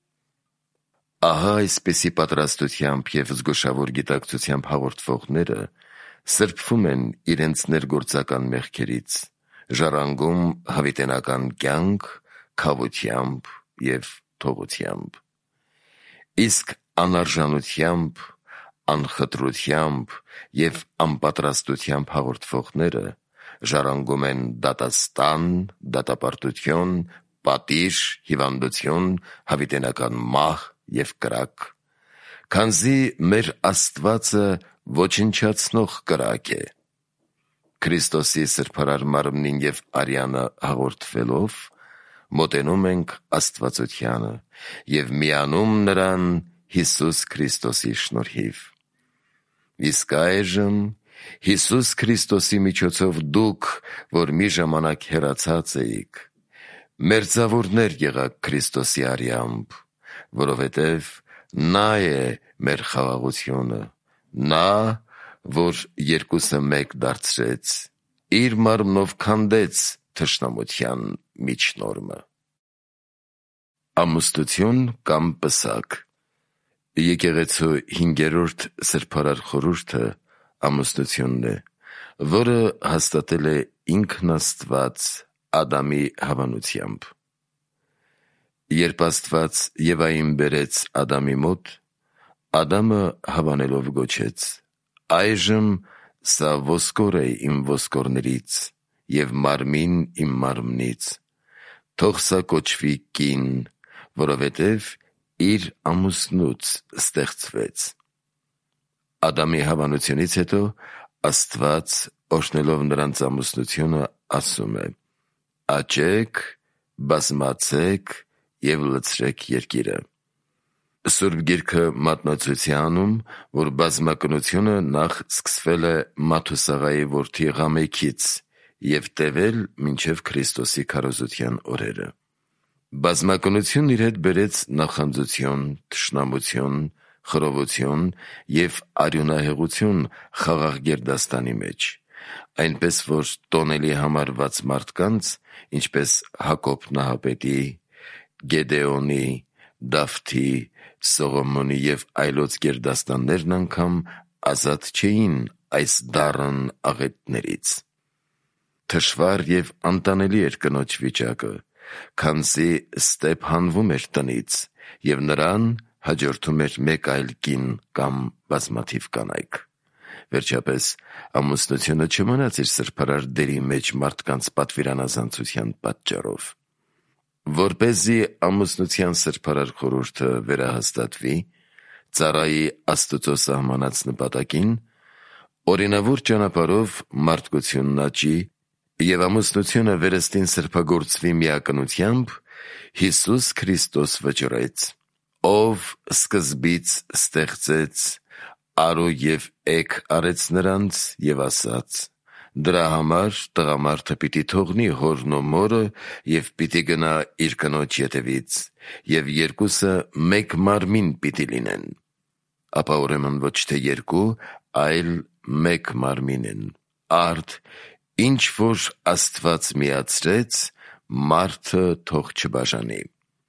Ահա այսպիսի պատրաստությամբ և զգուշավոր գիտակցությամբ հաղորդվողները սրբվում են իրենց ներգործական մեղքերից, ժառանգում հավիտենական կյանք քավությամբ և թողությամբ։ Իսկ անարժանությամբ, անխտրությամբ և անպատրաստությամբ հաղորդվողները ժառանգում են դատաստան, դատապարտություն, պատիժ, հիվանդություն, հավիտենական մահ և կրակ, քանզի մեր Աստվածը ոչնչացնող կրակ է։ Քրիստոսի սրբարար մարմնին և արյանը հաղորդվելով մոտենում ենք աստվածությանը և միանում նրան Հիսուս Քրիստոսի շնորհիվ։ Իսկ այժմ Հիսուս Քրիստոսի միջոցով դուք, որ մի ժամանակ հեռացած էիք, մերձավորներ եղաք Քրիստոսի արյամբ, որովհետև նա է մեր խաղաղությունը, նա, որ երկուսը մեկ դարձրեց, իր մարմնով քանդեց թշնամության միջնորմը։ Ամուսնություն կամ պսակ։ Եկեղեցու 5-րդ սրբարար խորհուրդը ամուսնությունն է, որը հաստատել է ինքն Աստված Ադամի հավանությամբ։ Երբ Աստված Եվային բերեց Ադամի մոտ, Ադամը հավանելով գոչեց. «Այժմ սա ոսկոր է իմ ոսկորներից և մարմին իմ մարմնից, թող սա կոչվի կին, որովհետև իր ամուսնուց ստեղծվեց»։ Ադամի հավանությունից հետո Աստված, օրհնելով նրանց ամուսնությունը, ասում է. «Աճեք, բազմացեք և լցրեք երկիրը»։ Սուրբ Գիրքը մատնացույց է անում, որ բազմակնությունը նախ սկսվել է Մաթուսաղայի որդի Ղամեքից և տևել մինչև Քրիստոսի քարոզության օրերը։ Բազմակնությունն իր հետ բերեց նախանձություն, թշնամություն, խռովություն և արյունահեղություն խաղաղ գերդաստանի մեջ, այնպես որ տոնելի համարված մարդկանց, ինչպես Հակոբ նահապետի, Գեդեոնի, Դավթի, Սողոմոնի և այլոց գերդաստաններն անգամ ազատ չէին այս դառն աղետներից։ Թշվառ և անտանելի էր կնոջ վիճակը, քանզի ստեպ հանվում էր տնից, և նրան հաջորդում էր մեկ այլ կին կամ բազմաթիվ կանայք։ Վերջապես, ամուսնությունը չմնաց իր սրբարար դերի մեջ մարդկանց պատվիրանազանցության պատճառով։ Որպեսզի ամուսնության սրբարար խորհուրդը վերահաստատվի, ծառայի Աստծո սահմանած նպատակին, օրինավոր ճանապարհով մարդկությունն աճի և ամուսնությունը վերստին սրբագործվի միակնությամբ, Հիսուս Քրիստոս վճռեց, ով սկզբից ստեղծեց, արու և էգ արեց նրանց և ասաց. «Դրա համար տղամարդը պիտի թողնի հորն ու մորը և պիտի գնա իր կնոջ ետևից, և երկուսը մեկ մարմին պիտի լինեն»։ Ապա ուրեմն ոչ թե երկու, այլ մեկ մարմին են։ Արդ, ինչ որ Աստված միացրեց, մարդը թող չբաժանի։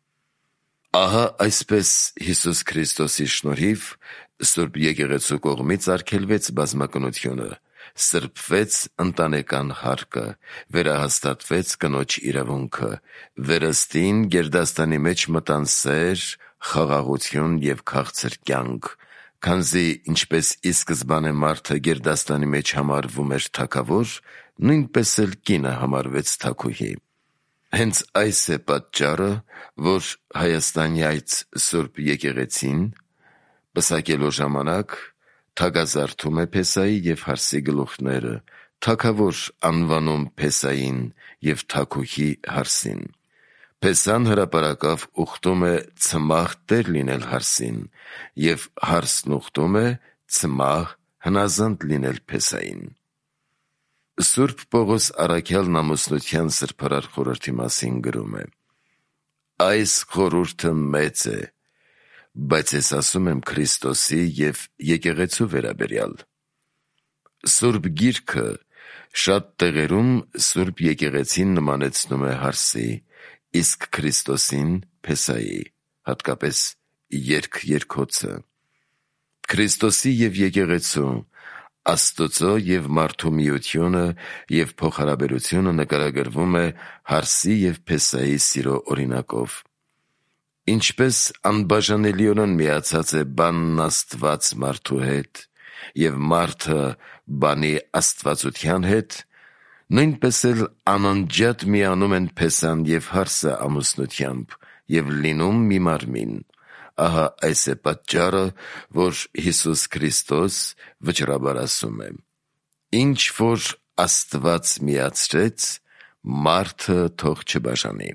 Ահա այսպես Հիսուս Քրիստոսի շնորհիվ Սուրբ Եկեղեցու կողմից արգելվեց բազմակնությունը, սրբվեց ընտանեկան հարկը, վերահաստատվեց կնոջ իրավունքը, վերստին գերդաստանի մեջ մտան սեր, խաղաղություն և քաղցր կյանք, քանզի ինչպես ի սկզբանե մարդը գերդաստանի մեջ համարվում էր թագավոր, նույնպես էլ կինը համարվեց թագուհի։ Հենց այս է պատճառը, որ հայաստանյաց Սուրբ Եկեղեցին պսակելու ժամանակ թագազարդում է փեսայի և հարսի գլուխները, թագավոր անվանում Փեսային և թագուհի Հարսին։ Փեսան հրապարակավ ուխտում է ցմահ տեր լինել Հարսին, և Հարսն ուխտում է ցմահ հնազանդ լինել Փեսային։ Սուրբ Պողոս առաքյալն ամուսնության սրբարար խորհրդի մասին գրում է. «Այս խորհուրդը մեծ է, բայց ես ասում եմ Քրիստոսի և եկեղեցու վերաբերյալ։ Սուրբ Գիրքը շատ տեղերում Սուրբ եկեղեցին նմանեցնում է Հարսի, իսկ Քրիստոսին Փեսայի, հատկապես երգոցը։ Քրիստոսի և եկեղեցու, Աստծո և մարդու միությունը և փոխհարաբերությունը նկարագրվում է Հարսի և Փեսայի սիրո օրինակով։ Ինչպես անբաժանելիորեն միացած է բանն Աստված մարդու հետ, և մարդը բանի աստվածության հետ, նույնպես էլ անանջատ միանում են Փեսան և Հարսը ամուսնությամբ և լինում մի մարմին։ Ահա այս է պատճառը, որ Հիսուս Քրիստոս վճռաբար ասում է. «Ինչ որ Աստված միացրեց, մարդը թող չբաժանի»։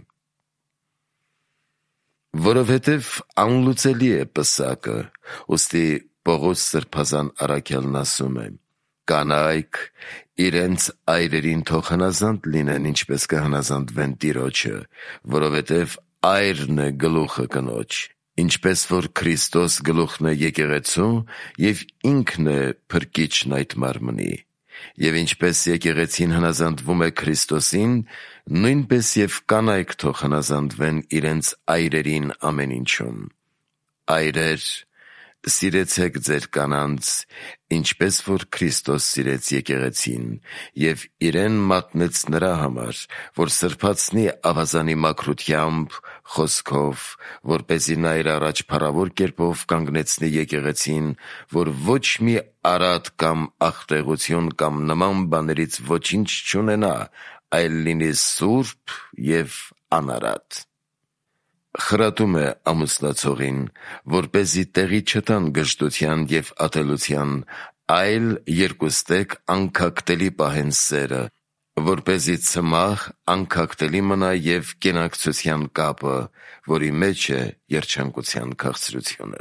Որովհետև անլուծելի է պսակը, ուստի Պողոս սրբազան առաքյալն ասում է. «Կանայք իրենց այրերին թող հնազանդ լինեն, ինչպես կհնազանդվեն Տիրոջը, որովհետև այրն է գլուխը կնոջ, ինչպես որ Քրիստոս գլուխն է եկեղեցու, և ինքն է փրկիչն այդ մարմնի։ Եվ ինչպես եկեղեցին հնազանդվում է Քրիստոսին, նույնպես և կանայք թող հնազանդվեն իրենց այրերին ամեն ինչում։ Այրեր, սիրեցեք ձեր կանանց, ինչպես որ Քրիստոս սիրեց եկեղեցին և իրեն մատնեց նրա համար, որ սրբացնի ավազանի մաքրությամբ, խոսքով, որպեսզի նա իր առաջ փառավոր կերպով կանգնեցնի եկեղեցին, որ ոչ մի արատ կամ աղտեղություն կամ նման բաներից ոչինչ չունենա, այլ լինի սուրբ և անարատ։ Խրատում է ամուսնացողին, որպեսզի տեղի չտան գժտության և ատելության, այլ երկուստեք անքակտելի պահեն սերը, որպեսզի ցմահ անքակտելի մնա և կենակցության կապը, որի մեջ է երջանկության քաղցրությունը։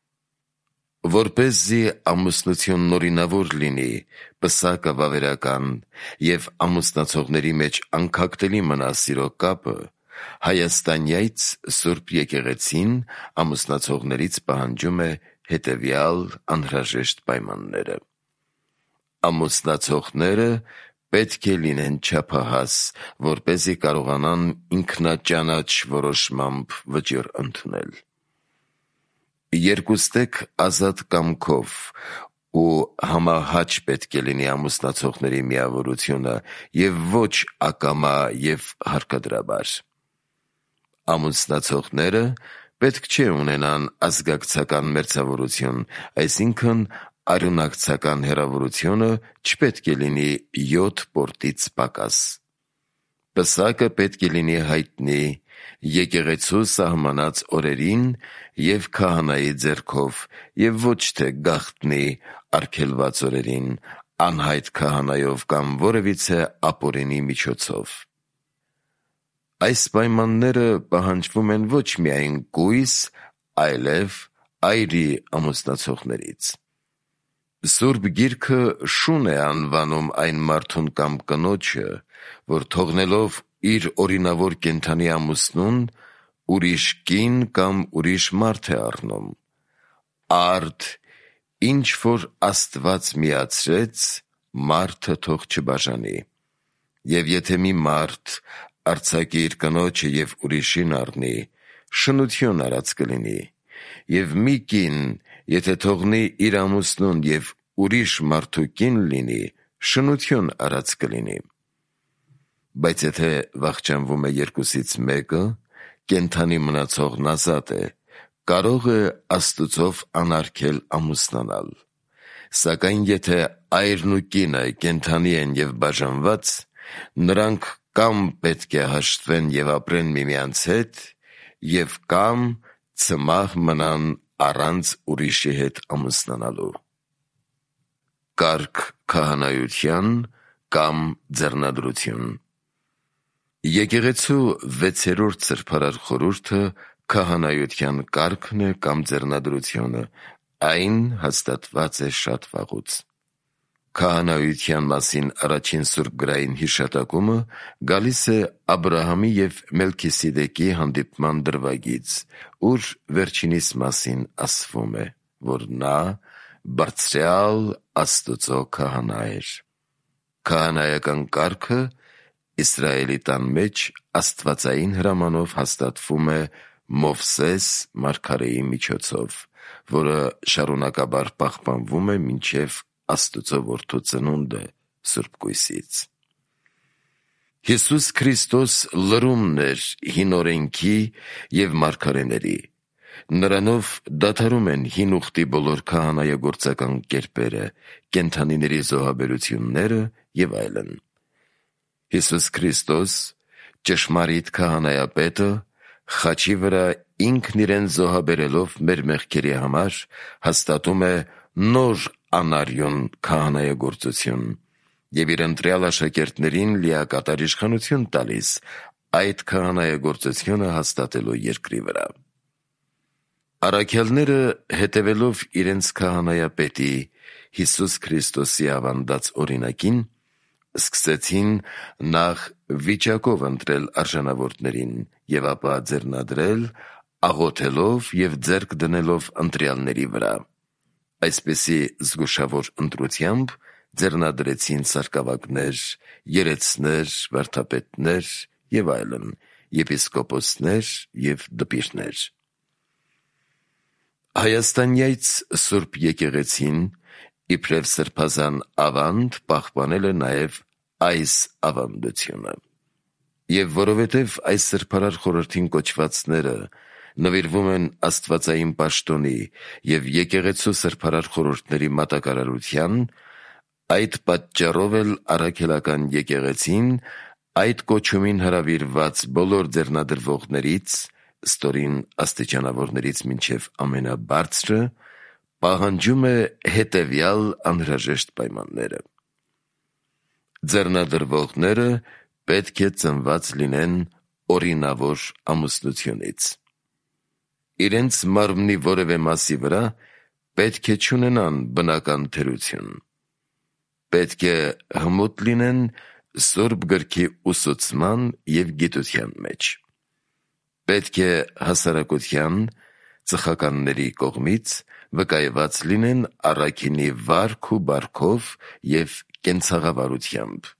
Որպեսզի ամուսնությունն օրինավոր լինի, պսակը վավերական, և ամուսնացողների մեջ անքակտելի մնա սիրո կապը, հայաստանյաց Սուրբ Եկեղեցին ամուսնացողներից պահանջում է հետևյալ անհրաժեշտ պայմանները. ամուսնացողները պետք է լինեն չափահաս, որպեսզի կարողանան ինքնաճանաչ որոշմամբ վճիռ ընդունել։ Երկուստեք ազատ կամքով ու համահաճ պետք է լինի ամուսնացողների միավորությունը և ոչ ակամա և հարկադրաբար։ Ամուսնացողները պետք չէ ունենան ազգակցական մերձավորություն, այսինքն արյունակցական հեռավորությունը չպետք է լինի 7 պորտից պակաս։ Պսակը պետք է լինի հայտնի եկեղեցու սահմանած օրերին և քահանայի ձեռքով և ոչ թե գաղտնի արգելված օրերին, անհայտ քահանայով կամ որևիցե ապօրինի միջոցով։ Այս պայմանները պահանջվում են ոչ միայն կույս, այլև այրի ամուսնացողներից։ Սուրբ Գիրքը շուն է անվանում այն մարդուն կամ կնոջը, որ թողնելով իր օրինավոր կենդանի ամուսնուն, ուրիշ կին կամ ուրիշ մարդ է առնում։ Արդ, ինչ որ Աստված միացրեց, մարդը թող չբաժանի։ Եվ եթե մի մարդ արձակի իր կնոջը և ուրիշին առնի, շնություն արած կլինի։ Եվ մի կին, եթե թողնի իր ամուսնուն և ուրիշ մարդու կին լինի, շնություն արած կլինի։ Բայց եթե վախճանվում է երկուսից մեկը, կենդանի մնացողն ազատ է, կարող է Աստուծով անարգել ամուսնանալ։ Սակայն եթե այրն ու կինը կենդանի են և բաժանված, նրանք կամ պետք է հաշտվեն և ապրեն միմյանց հետ, և կամ ցմահ մնան առանց ուրիշի հետ ամուսնանալու։ Կարգ քահանայության կամ ձեռնադրություն։ Եկեղեցու 6-րդ սրբարար խորհուրդը քահանայության կարգն է կամ ձեռնադրությունը, այն հաստատված է շատ վաղուց։ Քահանայության մասին առաջին սուրբգրային հիշատակումը գալիս է Աբրահամի և Մելքիսեդեկի հանդիպման դրվագից, ուր վերջինիս մասին ասվում է, որ նա բարձրյալ Աստծո քահանա էր։ Քահանայական կարգը Իսրայելի տան մեջ աստվածային հրամանով հաստատվում է Մովսես մարգարեի միջոցով, որը շարունակաբար պահպանվում է մինչև Աստծո որդու ծնունդը Սուրբ Կույսից։ Հիսուս Քրիստոս լրումն էր հին օրենքի և մարգարեների։ Նրանով դադարում են հին ուխտի բոլոր քահանայագործական կերպերը, կենդանիների զոհաբերությունները և այլն։ Հիսուս Քրիստոս, ճշմարիտ քահանայապետը, խաչի վրա ինքն իրեն զոհաբերելով մեր մեղքերի համար, հաստատում է նոր անարյուն քահանայագործություն և իր ընտրյալ աշակերտներին լիակատար իշխանություն տալիս այդ քահանայագործությունը հաստատելու երկրի վրա։ Առաքյալները, հետևելով իրենց քահանայապետի Հիսուս Քրիստոսի ավանդած օրինակին, սկսեցին նախ վիճակով ընտրել արժանավորներին և ապա ձեռնադրել, աղոթելով և ձեռք դնելով ընտրյալների վրա։ Այսպիսի զգուշավոր ընտրությամբ ձեռնադրեցին սարկավագներ, երեցներ, վարդապետներ և այլն, եպիսկոպոսներ և դպիրներ։ Հայաստանյաց Սուրբ Եկեղեցին իբրև սրբազան ավանդ պահպանել է նաև այս ավանդությունը։ Եվ որովհետև այս սրբարար խորհրդին կոչվածները նվիրվում են աստվածային պաշտոնի և եկեղեցու սրբարար խորհուրդների մատակարարության, այդ պատճառով էլ առաքելական եկեղեցին այդ կոչումին հրավիրված բոլոր ձեռնադրվողներից, ստորին աստիճանավորներից մինչև ամենաբարձրը, պահանջում է հետևյալ անհրաժեշտ պայմանները։ Ձեռնադրվողները պետք է ծնված լինեն օրինավոր ամուսնությունից։ Իրենց մարմնի որևէ մասի վրա պետք է չունենան բնական թերություն։ Պետք է հմուտ լինեն Սուրբ Գրքի ուսուցման և գիտության մեջ։ Պետք է հասարակության, ծխականների կողմից վկայված լինեն առաքինի վարք ու բարքով և կենցաղավարությամբ։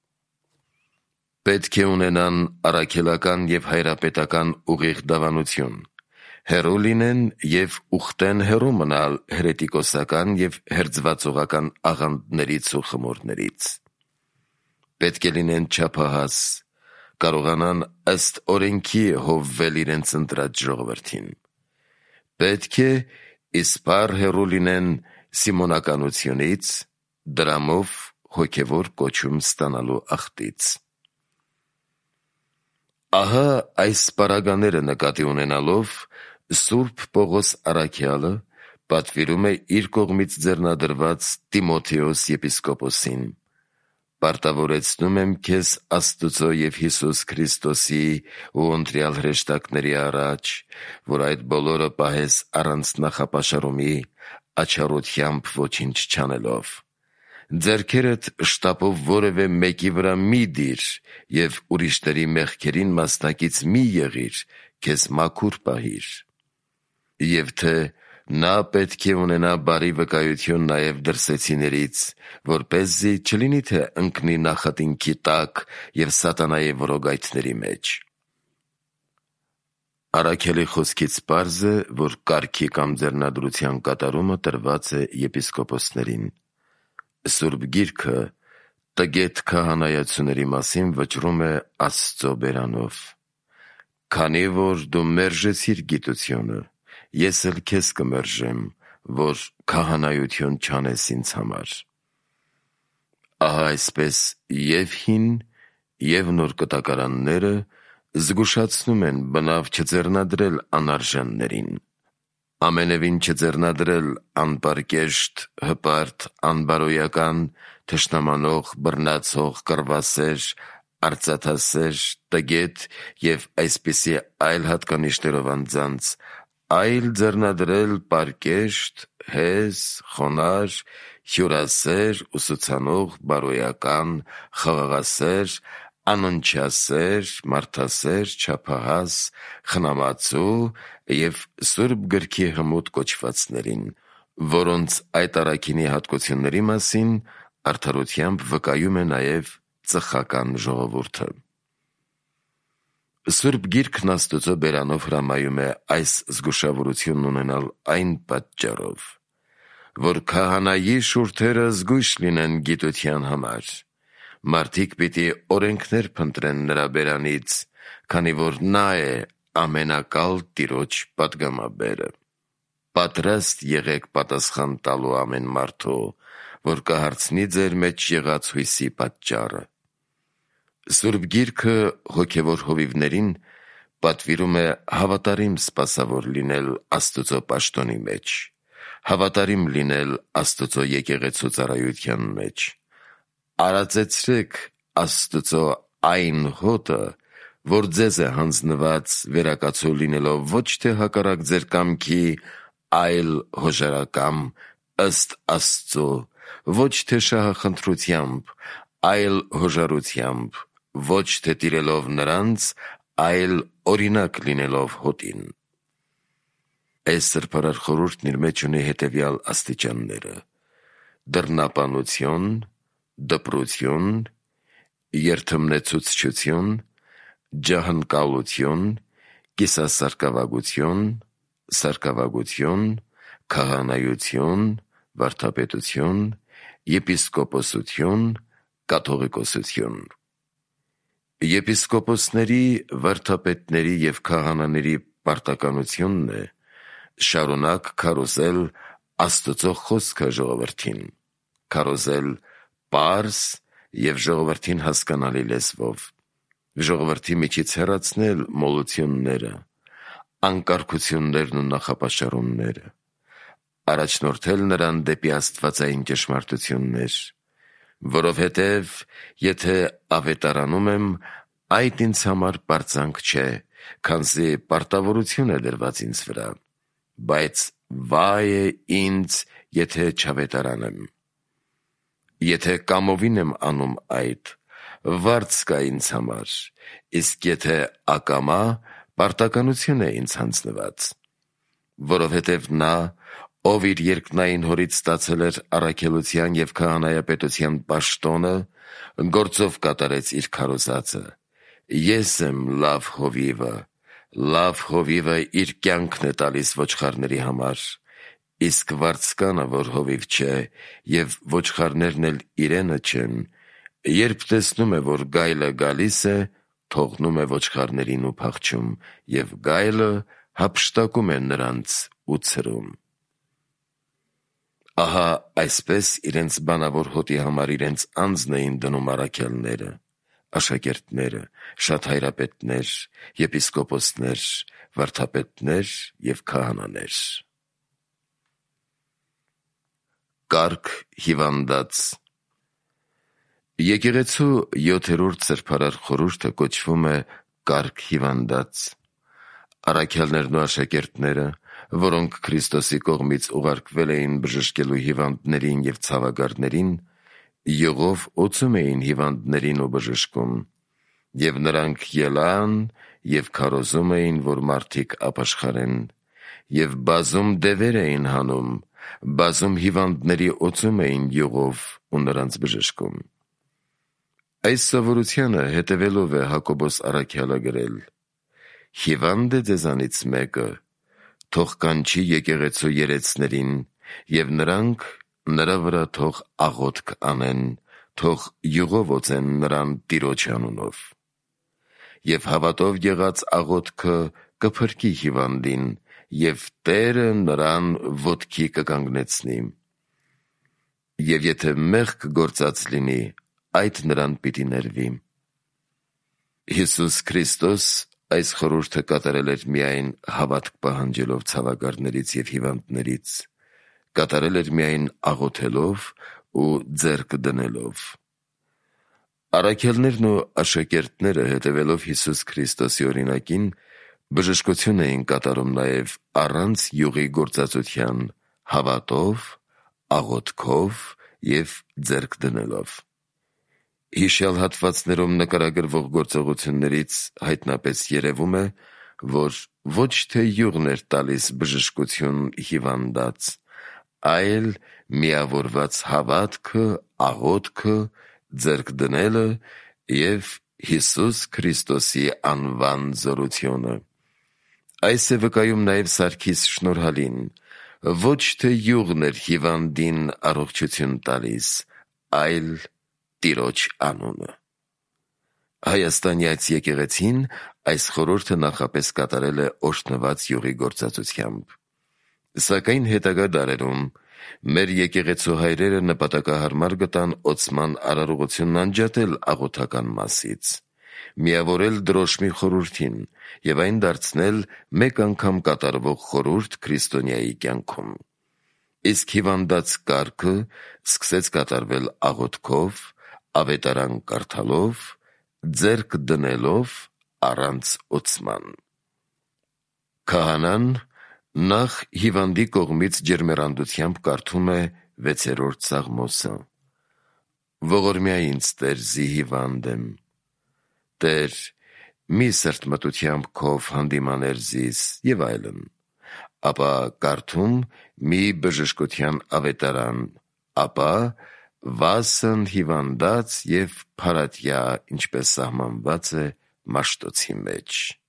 Պետք է ունենան առաքելական և հայրապետական ուղիղ դավանություն, հեռու լինեն և ուխտեն հեռու մնալ հերետիկոսական և հերձվածողական աղանդներից ու խմորներից։ Պետք է լինեն չափահաս, կարողանան ըստ օրենքի հովվել իրենց ընտրած ժողովրդին։ Պետք է իսպառ հեռու լինեն սիմոնականությունից, դրամով հոգևոր կոչում ստանալու աղտից։ Ահա այս պարագաները նկատի ունենալով Սուրբ Պողոս առաքյալը պատվիրում է իր կողմից ձեռնադրված Տիմոթեոս եպիսկոպոսին. «Պարտավորեցնում եմ քեզ Աստծո և Հիսուս Քրիստոսի ու ընտրյալ հրեշտակների առաջ, որ այդ բոլորը պահես առանց նախապաշարումի, աչառությամբ ոչինչ չանելով։ Ձեռքերդ շտապով որևէ մեկի վրա մի դիր և ուրիշների մեղքերին մասնակից մի եղիր, քեզ մաքուր պահիր։ Եվ թե նա պետք է ունենա բարի վկայություն նաև դրսեցիներից, որպեսզի չլինի թե ընկնի նախատինքի տակ և սատանայի որոգայթների մեջ»։ Առաքյալի խոսքից պարզ է, որ կարգի կամ ձեռնադրության կատարումը տրված է եպիսկոպոսներին։ Սուրբ Գիրքը տգետ քահանայացուների մասին վճռում է Աստծո բերանով. «Քանի որ դու մերժեցիր գիտությունը, ես էլ քեզ կմերժեմ, որ քահանայություն չանես ինձ համար»։ Ահա այսպես և հին, և նոր կտակարանները զգուշացնում են բնավ չձեռնադրել անարժաններին։ ամենևին չձեռնադրել անպարկեշտ, հպարտ, անբարոյական, թշնամանող, բռնացող, կռվասեր, արծաթասեր, տգետ և այսպիսի այլ հատկանիշներով անձանց, այլ ձեռնադրել պարկեշտ, հեզ, խոնարհ, հյուրասեր, ուսուցանող, բարոյական, խաղաղասեր, անընչասեր, մարդասեր, չափահաս, խնամածու և Սուրբ գրքի հմուտ կոչվածներին, որոնց այդ առաքինի հատկությունների մասին արդարությամբ վկայում է նաև ծխական ժողովուրդը։ Սուրբ Գիրքն Աստծո բերանով հրամայում է այս զգուշավորությունն ունենալ այն պատճառով, որ քահանայի շուրթերը զգույշ լինեն գիտության համար, մարդիկ պիտի օրենքներ փնտրեն նրա բերանից, քանի որ նա է ամենակալ Տիրոջ պատգամաբերը։ Պատրաստ եղեք պատասխան տալու ամեն մարդու, որ կհարցնի ձեր մեջ եղած հույսի պատճառը։ Սուրբ Գիրքը հոգևոր հովիվներին պատվիրում է հավատարիմ սպասավոր լինել Աստծո պաշտոնի մեջ, հավատարիմ լինել Աստծո եկեղեցու ծառայության մեջ։ Արածեցրեք Աստծո այն հոտը, որ ձեզ է հանձնված վերակացու լինելով ոչ թե հակառակ ձեր կամքի, այլ հոժարակամ, ըստ Աստծո, ոչ թե շահախնդրությամբ, այլ հոժարությամբ, ոչ թե տիրելով նրանց, այլ օրինակ լինելով հոտին։ Այս սրբարար խորհուրդն իր մեջ ունի հետևյալ աստիճանները՝ դռնապանություն, դպրություն, երդմնեցուցչություն, ջահնկալություն, կիսասարկավագություն, սարկավագություն, քահանայություն, վարդապետություն, եպիսկոպոսություն, կաթողիկոսություն։ Եպիսկոպոսների, վարդապետների և քահանաների պարտականությունն է շարունակ քարոզել Աստծո խոսքը ժողովրդին, քարոզել պարզ և ժողովրդին հասկանալի լեզվով, ժողովրդի միջից հեռացնել մոլությունները, անկարգություններն ու նախապաշարումները, առաջնորդել նրան դեպի աստվածային ճշմարտություններ, որովհետև եթե ավետարանում եմ, այդ ինձ համար պարծանք չէ, քանզի պարտավորություն է դրված ինձ վրա, բայց վայ է ինձ, եթե չավետարանեմ։ Եթե կամովին եմ անում այդ, վարձ կա ինձ համար, իսկ եթե ակամա, պարտականություն է ինձ հանձնված, որովհետև նա, ով իր երկնային հորից ստացել էր առաքելության և քահանայապետության պաշտոնը, գործով կատարեց իր քարոզածը։ Ես եմ լավ հովիվը իր կյանքն է տալիս ոչխարների համար, իսկ վարձկանը, որ հովիվ չէ, և ոչխարներն էլ իրենը չեն, երբ տեսնում է, որ գայլը գալիս է, թողնում է ոչխարներին ու փախչում, և գայլը հափշտակում է նրանց ու ցրում։ Ահա այսպես իրենց բանավոր հոտի համար իրենց անձն էին դնում առաքյալները, աշակերտները, շատ հայրապետներ, եպիսկոպոսներ, վարդապետներ և քահանաներ։ Կարգ հիվանդած։ Եկեղեցու 7-րդ սրբարար խորհուրդը կոչվում է կարգ հիվանդած։ Առաքյալներն ու աշակերտները, որոնք Քրիստոսի կողմից ուղարկվել էին բժշկելու հիվանդներին և ցավագարներին, յուղով օծում էին հիվանդներին ու բժշկում, և նրանք ելան և քարոզում էին, որ մարդիկ ապաշխարեն, և բազում դևեր էին հանում, բազում հիվանդների օծում էին յուղով ու նրանց բժշկում։ Այս սովորությանը հետևելով է Հակոբոս առաքյալը գրել. «Հիվանդ է ձեզանից մեկը, թող կանչի եկեղեցու երեցներին, և նրանք նրա վրա թող աղոթք անեն, թող յուղով օծեն նրան Տիրոջ անունով։ Եվ հավատով եղած աղոթքը կփրկի հիվանդին, և Տերը նրան ոտքի կկանգնեցնի։ Եվ եթե մեղք գործած լինի, այդ նրան պիտի ներվի»։ Հիսուս Քրիստոս Այս խորհուրդը կատարել էր միայն հավատք պահանջելով ցավակարներից և հիվանդներից, կատարել էր միայն աղոթելով ու ձեռք դնելով։ Առաքյալներն ու աշակերտները, հետևելով Հիսուս Քրիստոսի օրինակին, բժշկություն էին կատարում նաև առանց յուղի գործածության, հավատով, աղոթքով և ձեռք դնելով։ Հիշյալ հատվածներում նկարագրվող գործողություններից հայտնապես երևում է, որ ոչ թե յուղն էր տալիս բժշկություն հիվանդած, այլ միավորված հավատքը, աղոթքը, ձեռք դնելը և Հիսուս Քրիստոսի անվան զորությունը։ Այս է վկայում նաև Սարգիս շնորհալին. ոչ թե յուղն էր հիվանդին առողջություն տալիս, այլ Տիրոջ անունը։ Հայաստանյաց եկեղեցին այս խորհուրդը նախապես կատարել է օրհնված յուղի գործածությամբ։ Սակայն հետագա դարերում մեր եկեղեցու հայրերը նպատակահարմար գտան օծման արարողությունն անջատել աղոթական մասից, միավորել դրոշմի խորհրդին և այն դարձնել մեկ անգամ կատարվող խորհուրդ քրիստոնյայի կյանքում։ Իսկ հիվանդած կարգը սկսեց կատարվել աղոթքով, ավետարան կարդալով, ձեռք դնելով առանց օծման։ Քահանան նախ հիվանդի կողմից ջերմեռանդությամբ կարդում է 6-րդ Սաղմոսը. «Ողորմյա ինձ, Տեր, զի հիվանդ եմ, Տեր, մի սրտմտությամբ քով հանդիմաներ զիս» և այլն, ապա կարդում մի բժշկության ավետարան, ապա վասն հիվանդած և փարատյա, ինչպես սահմանված է Մաշտոցի մեջ։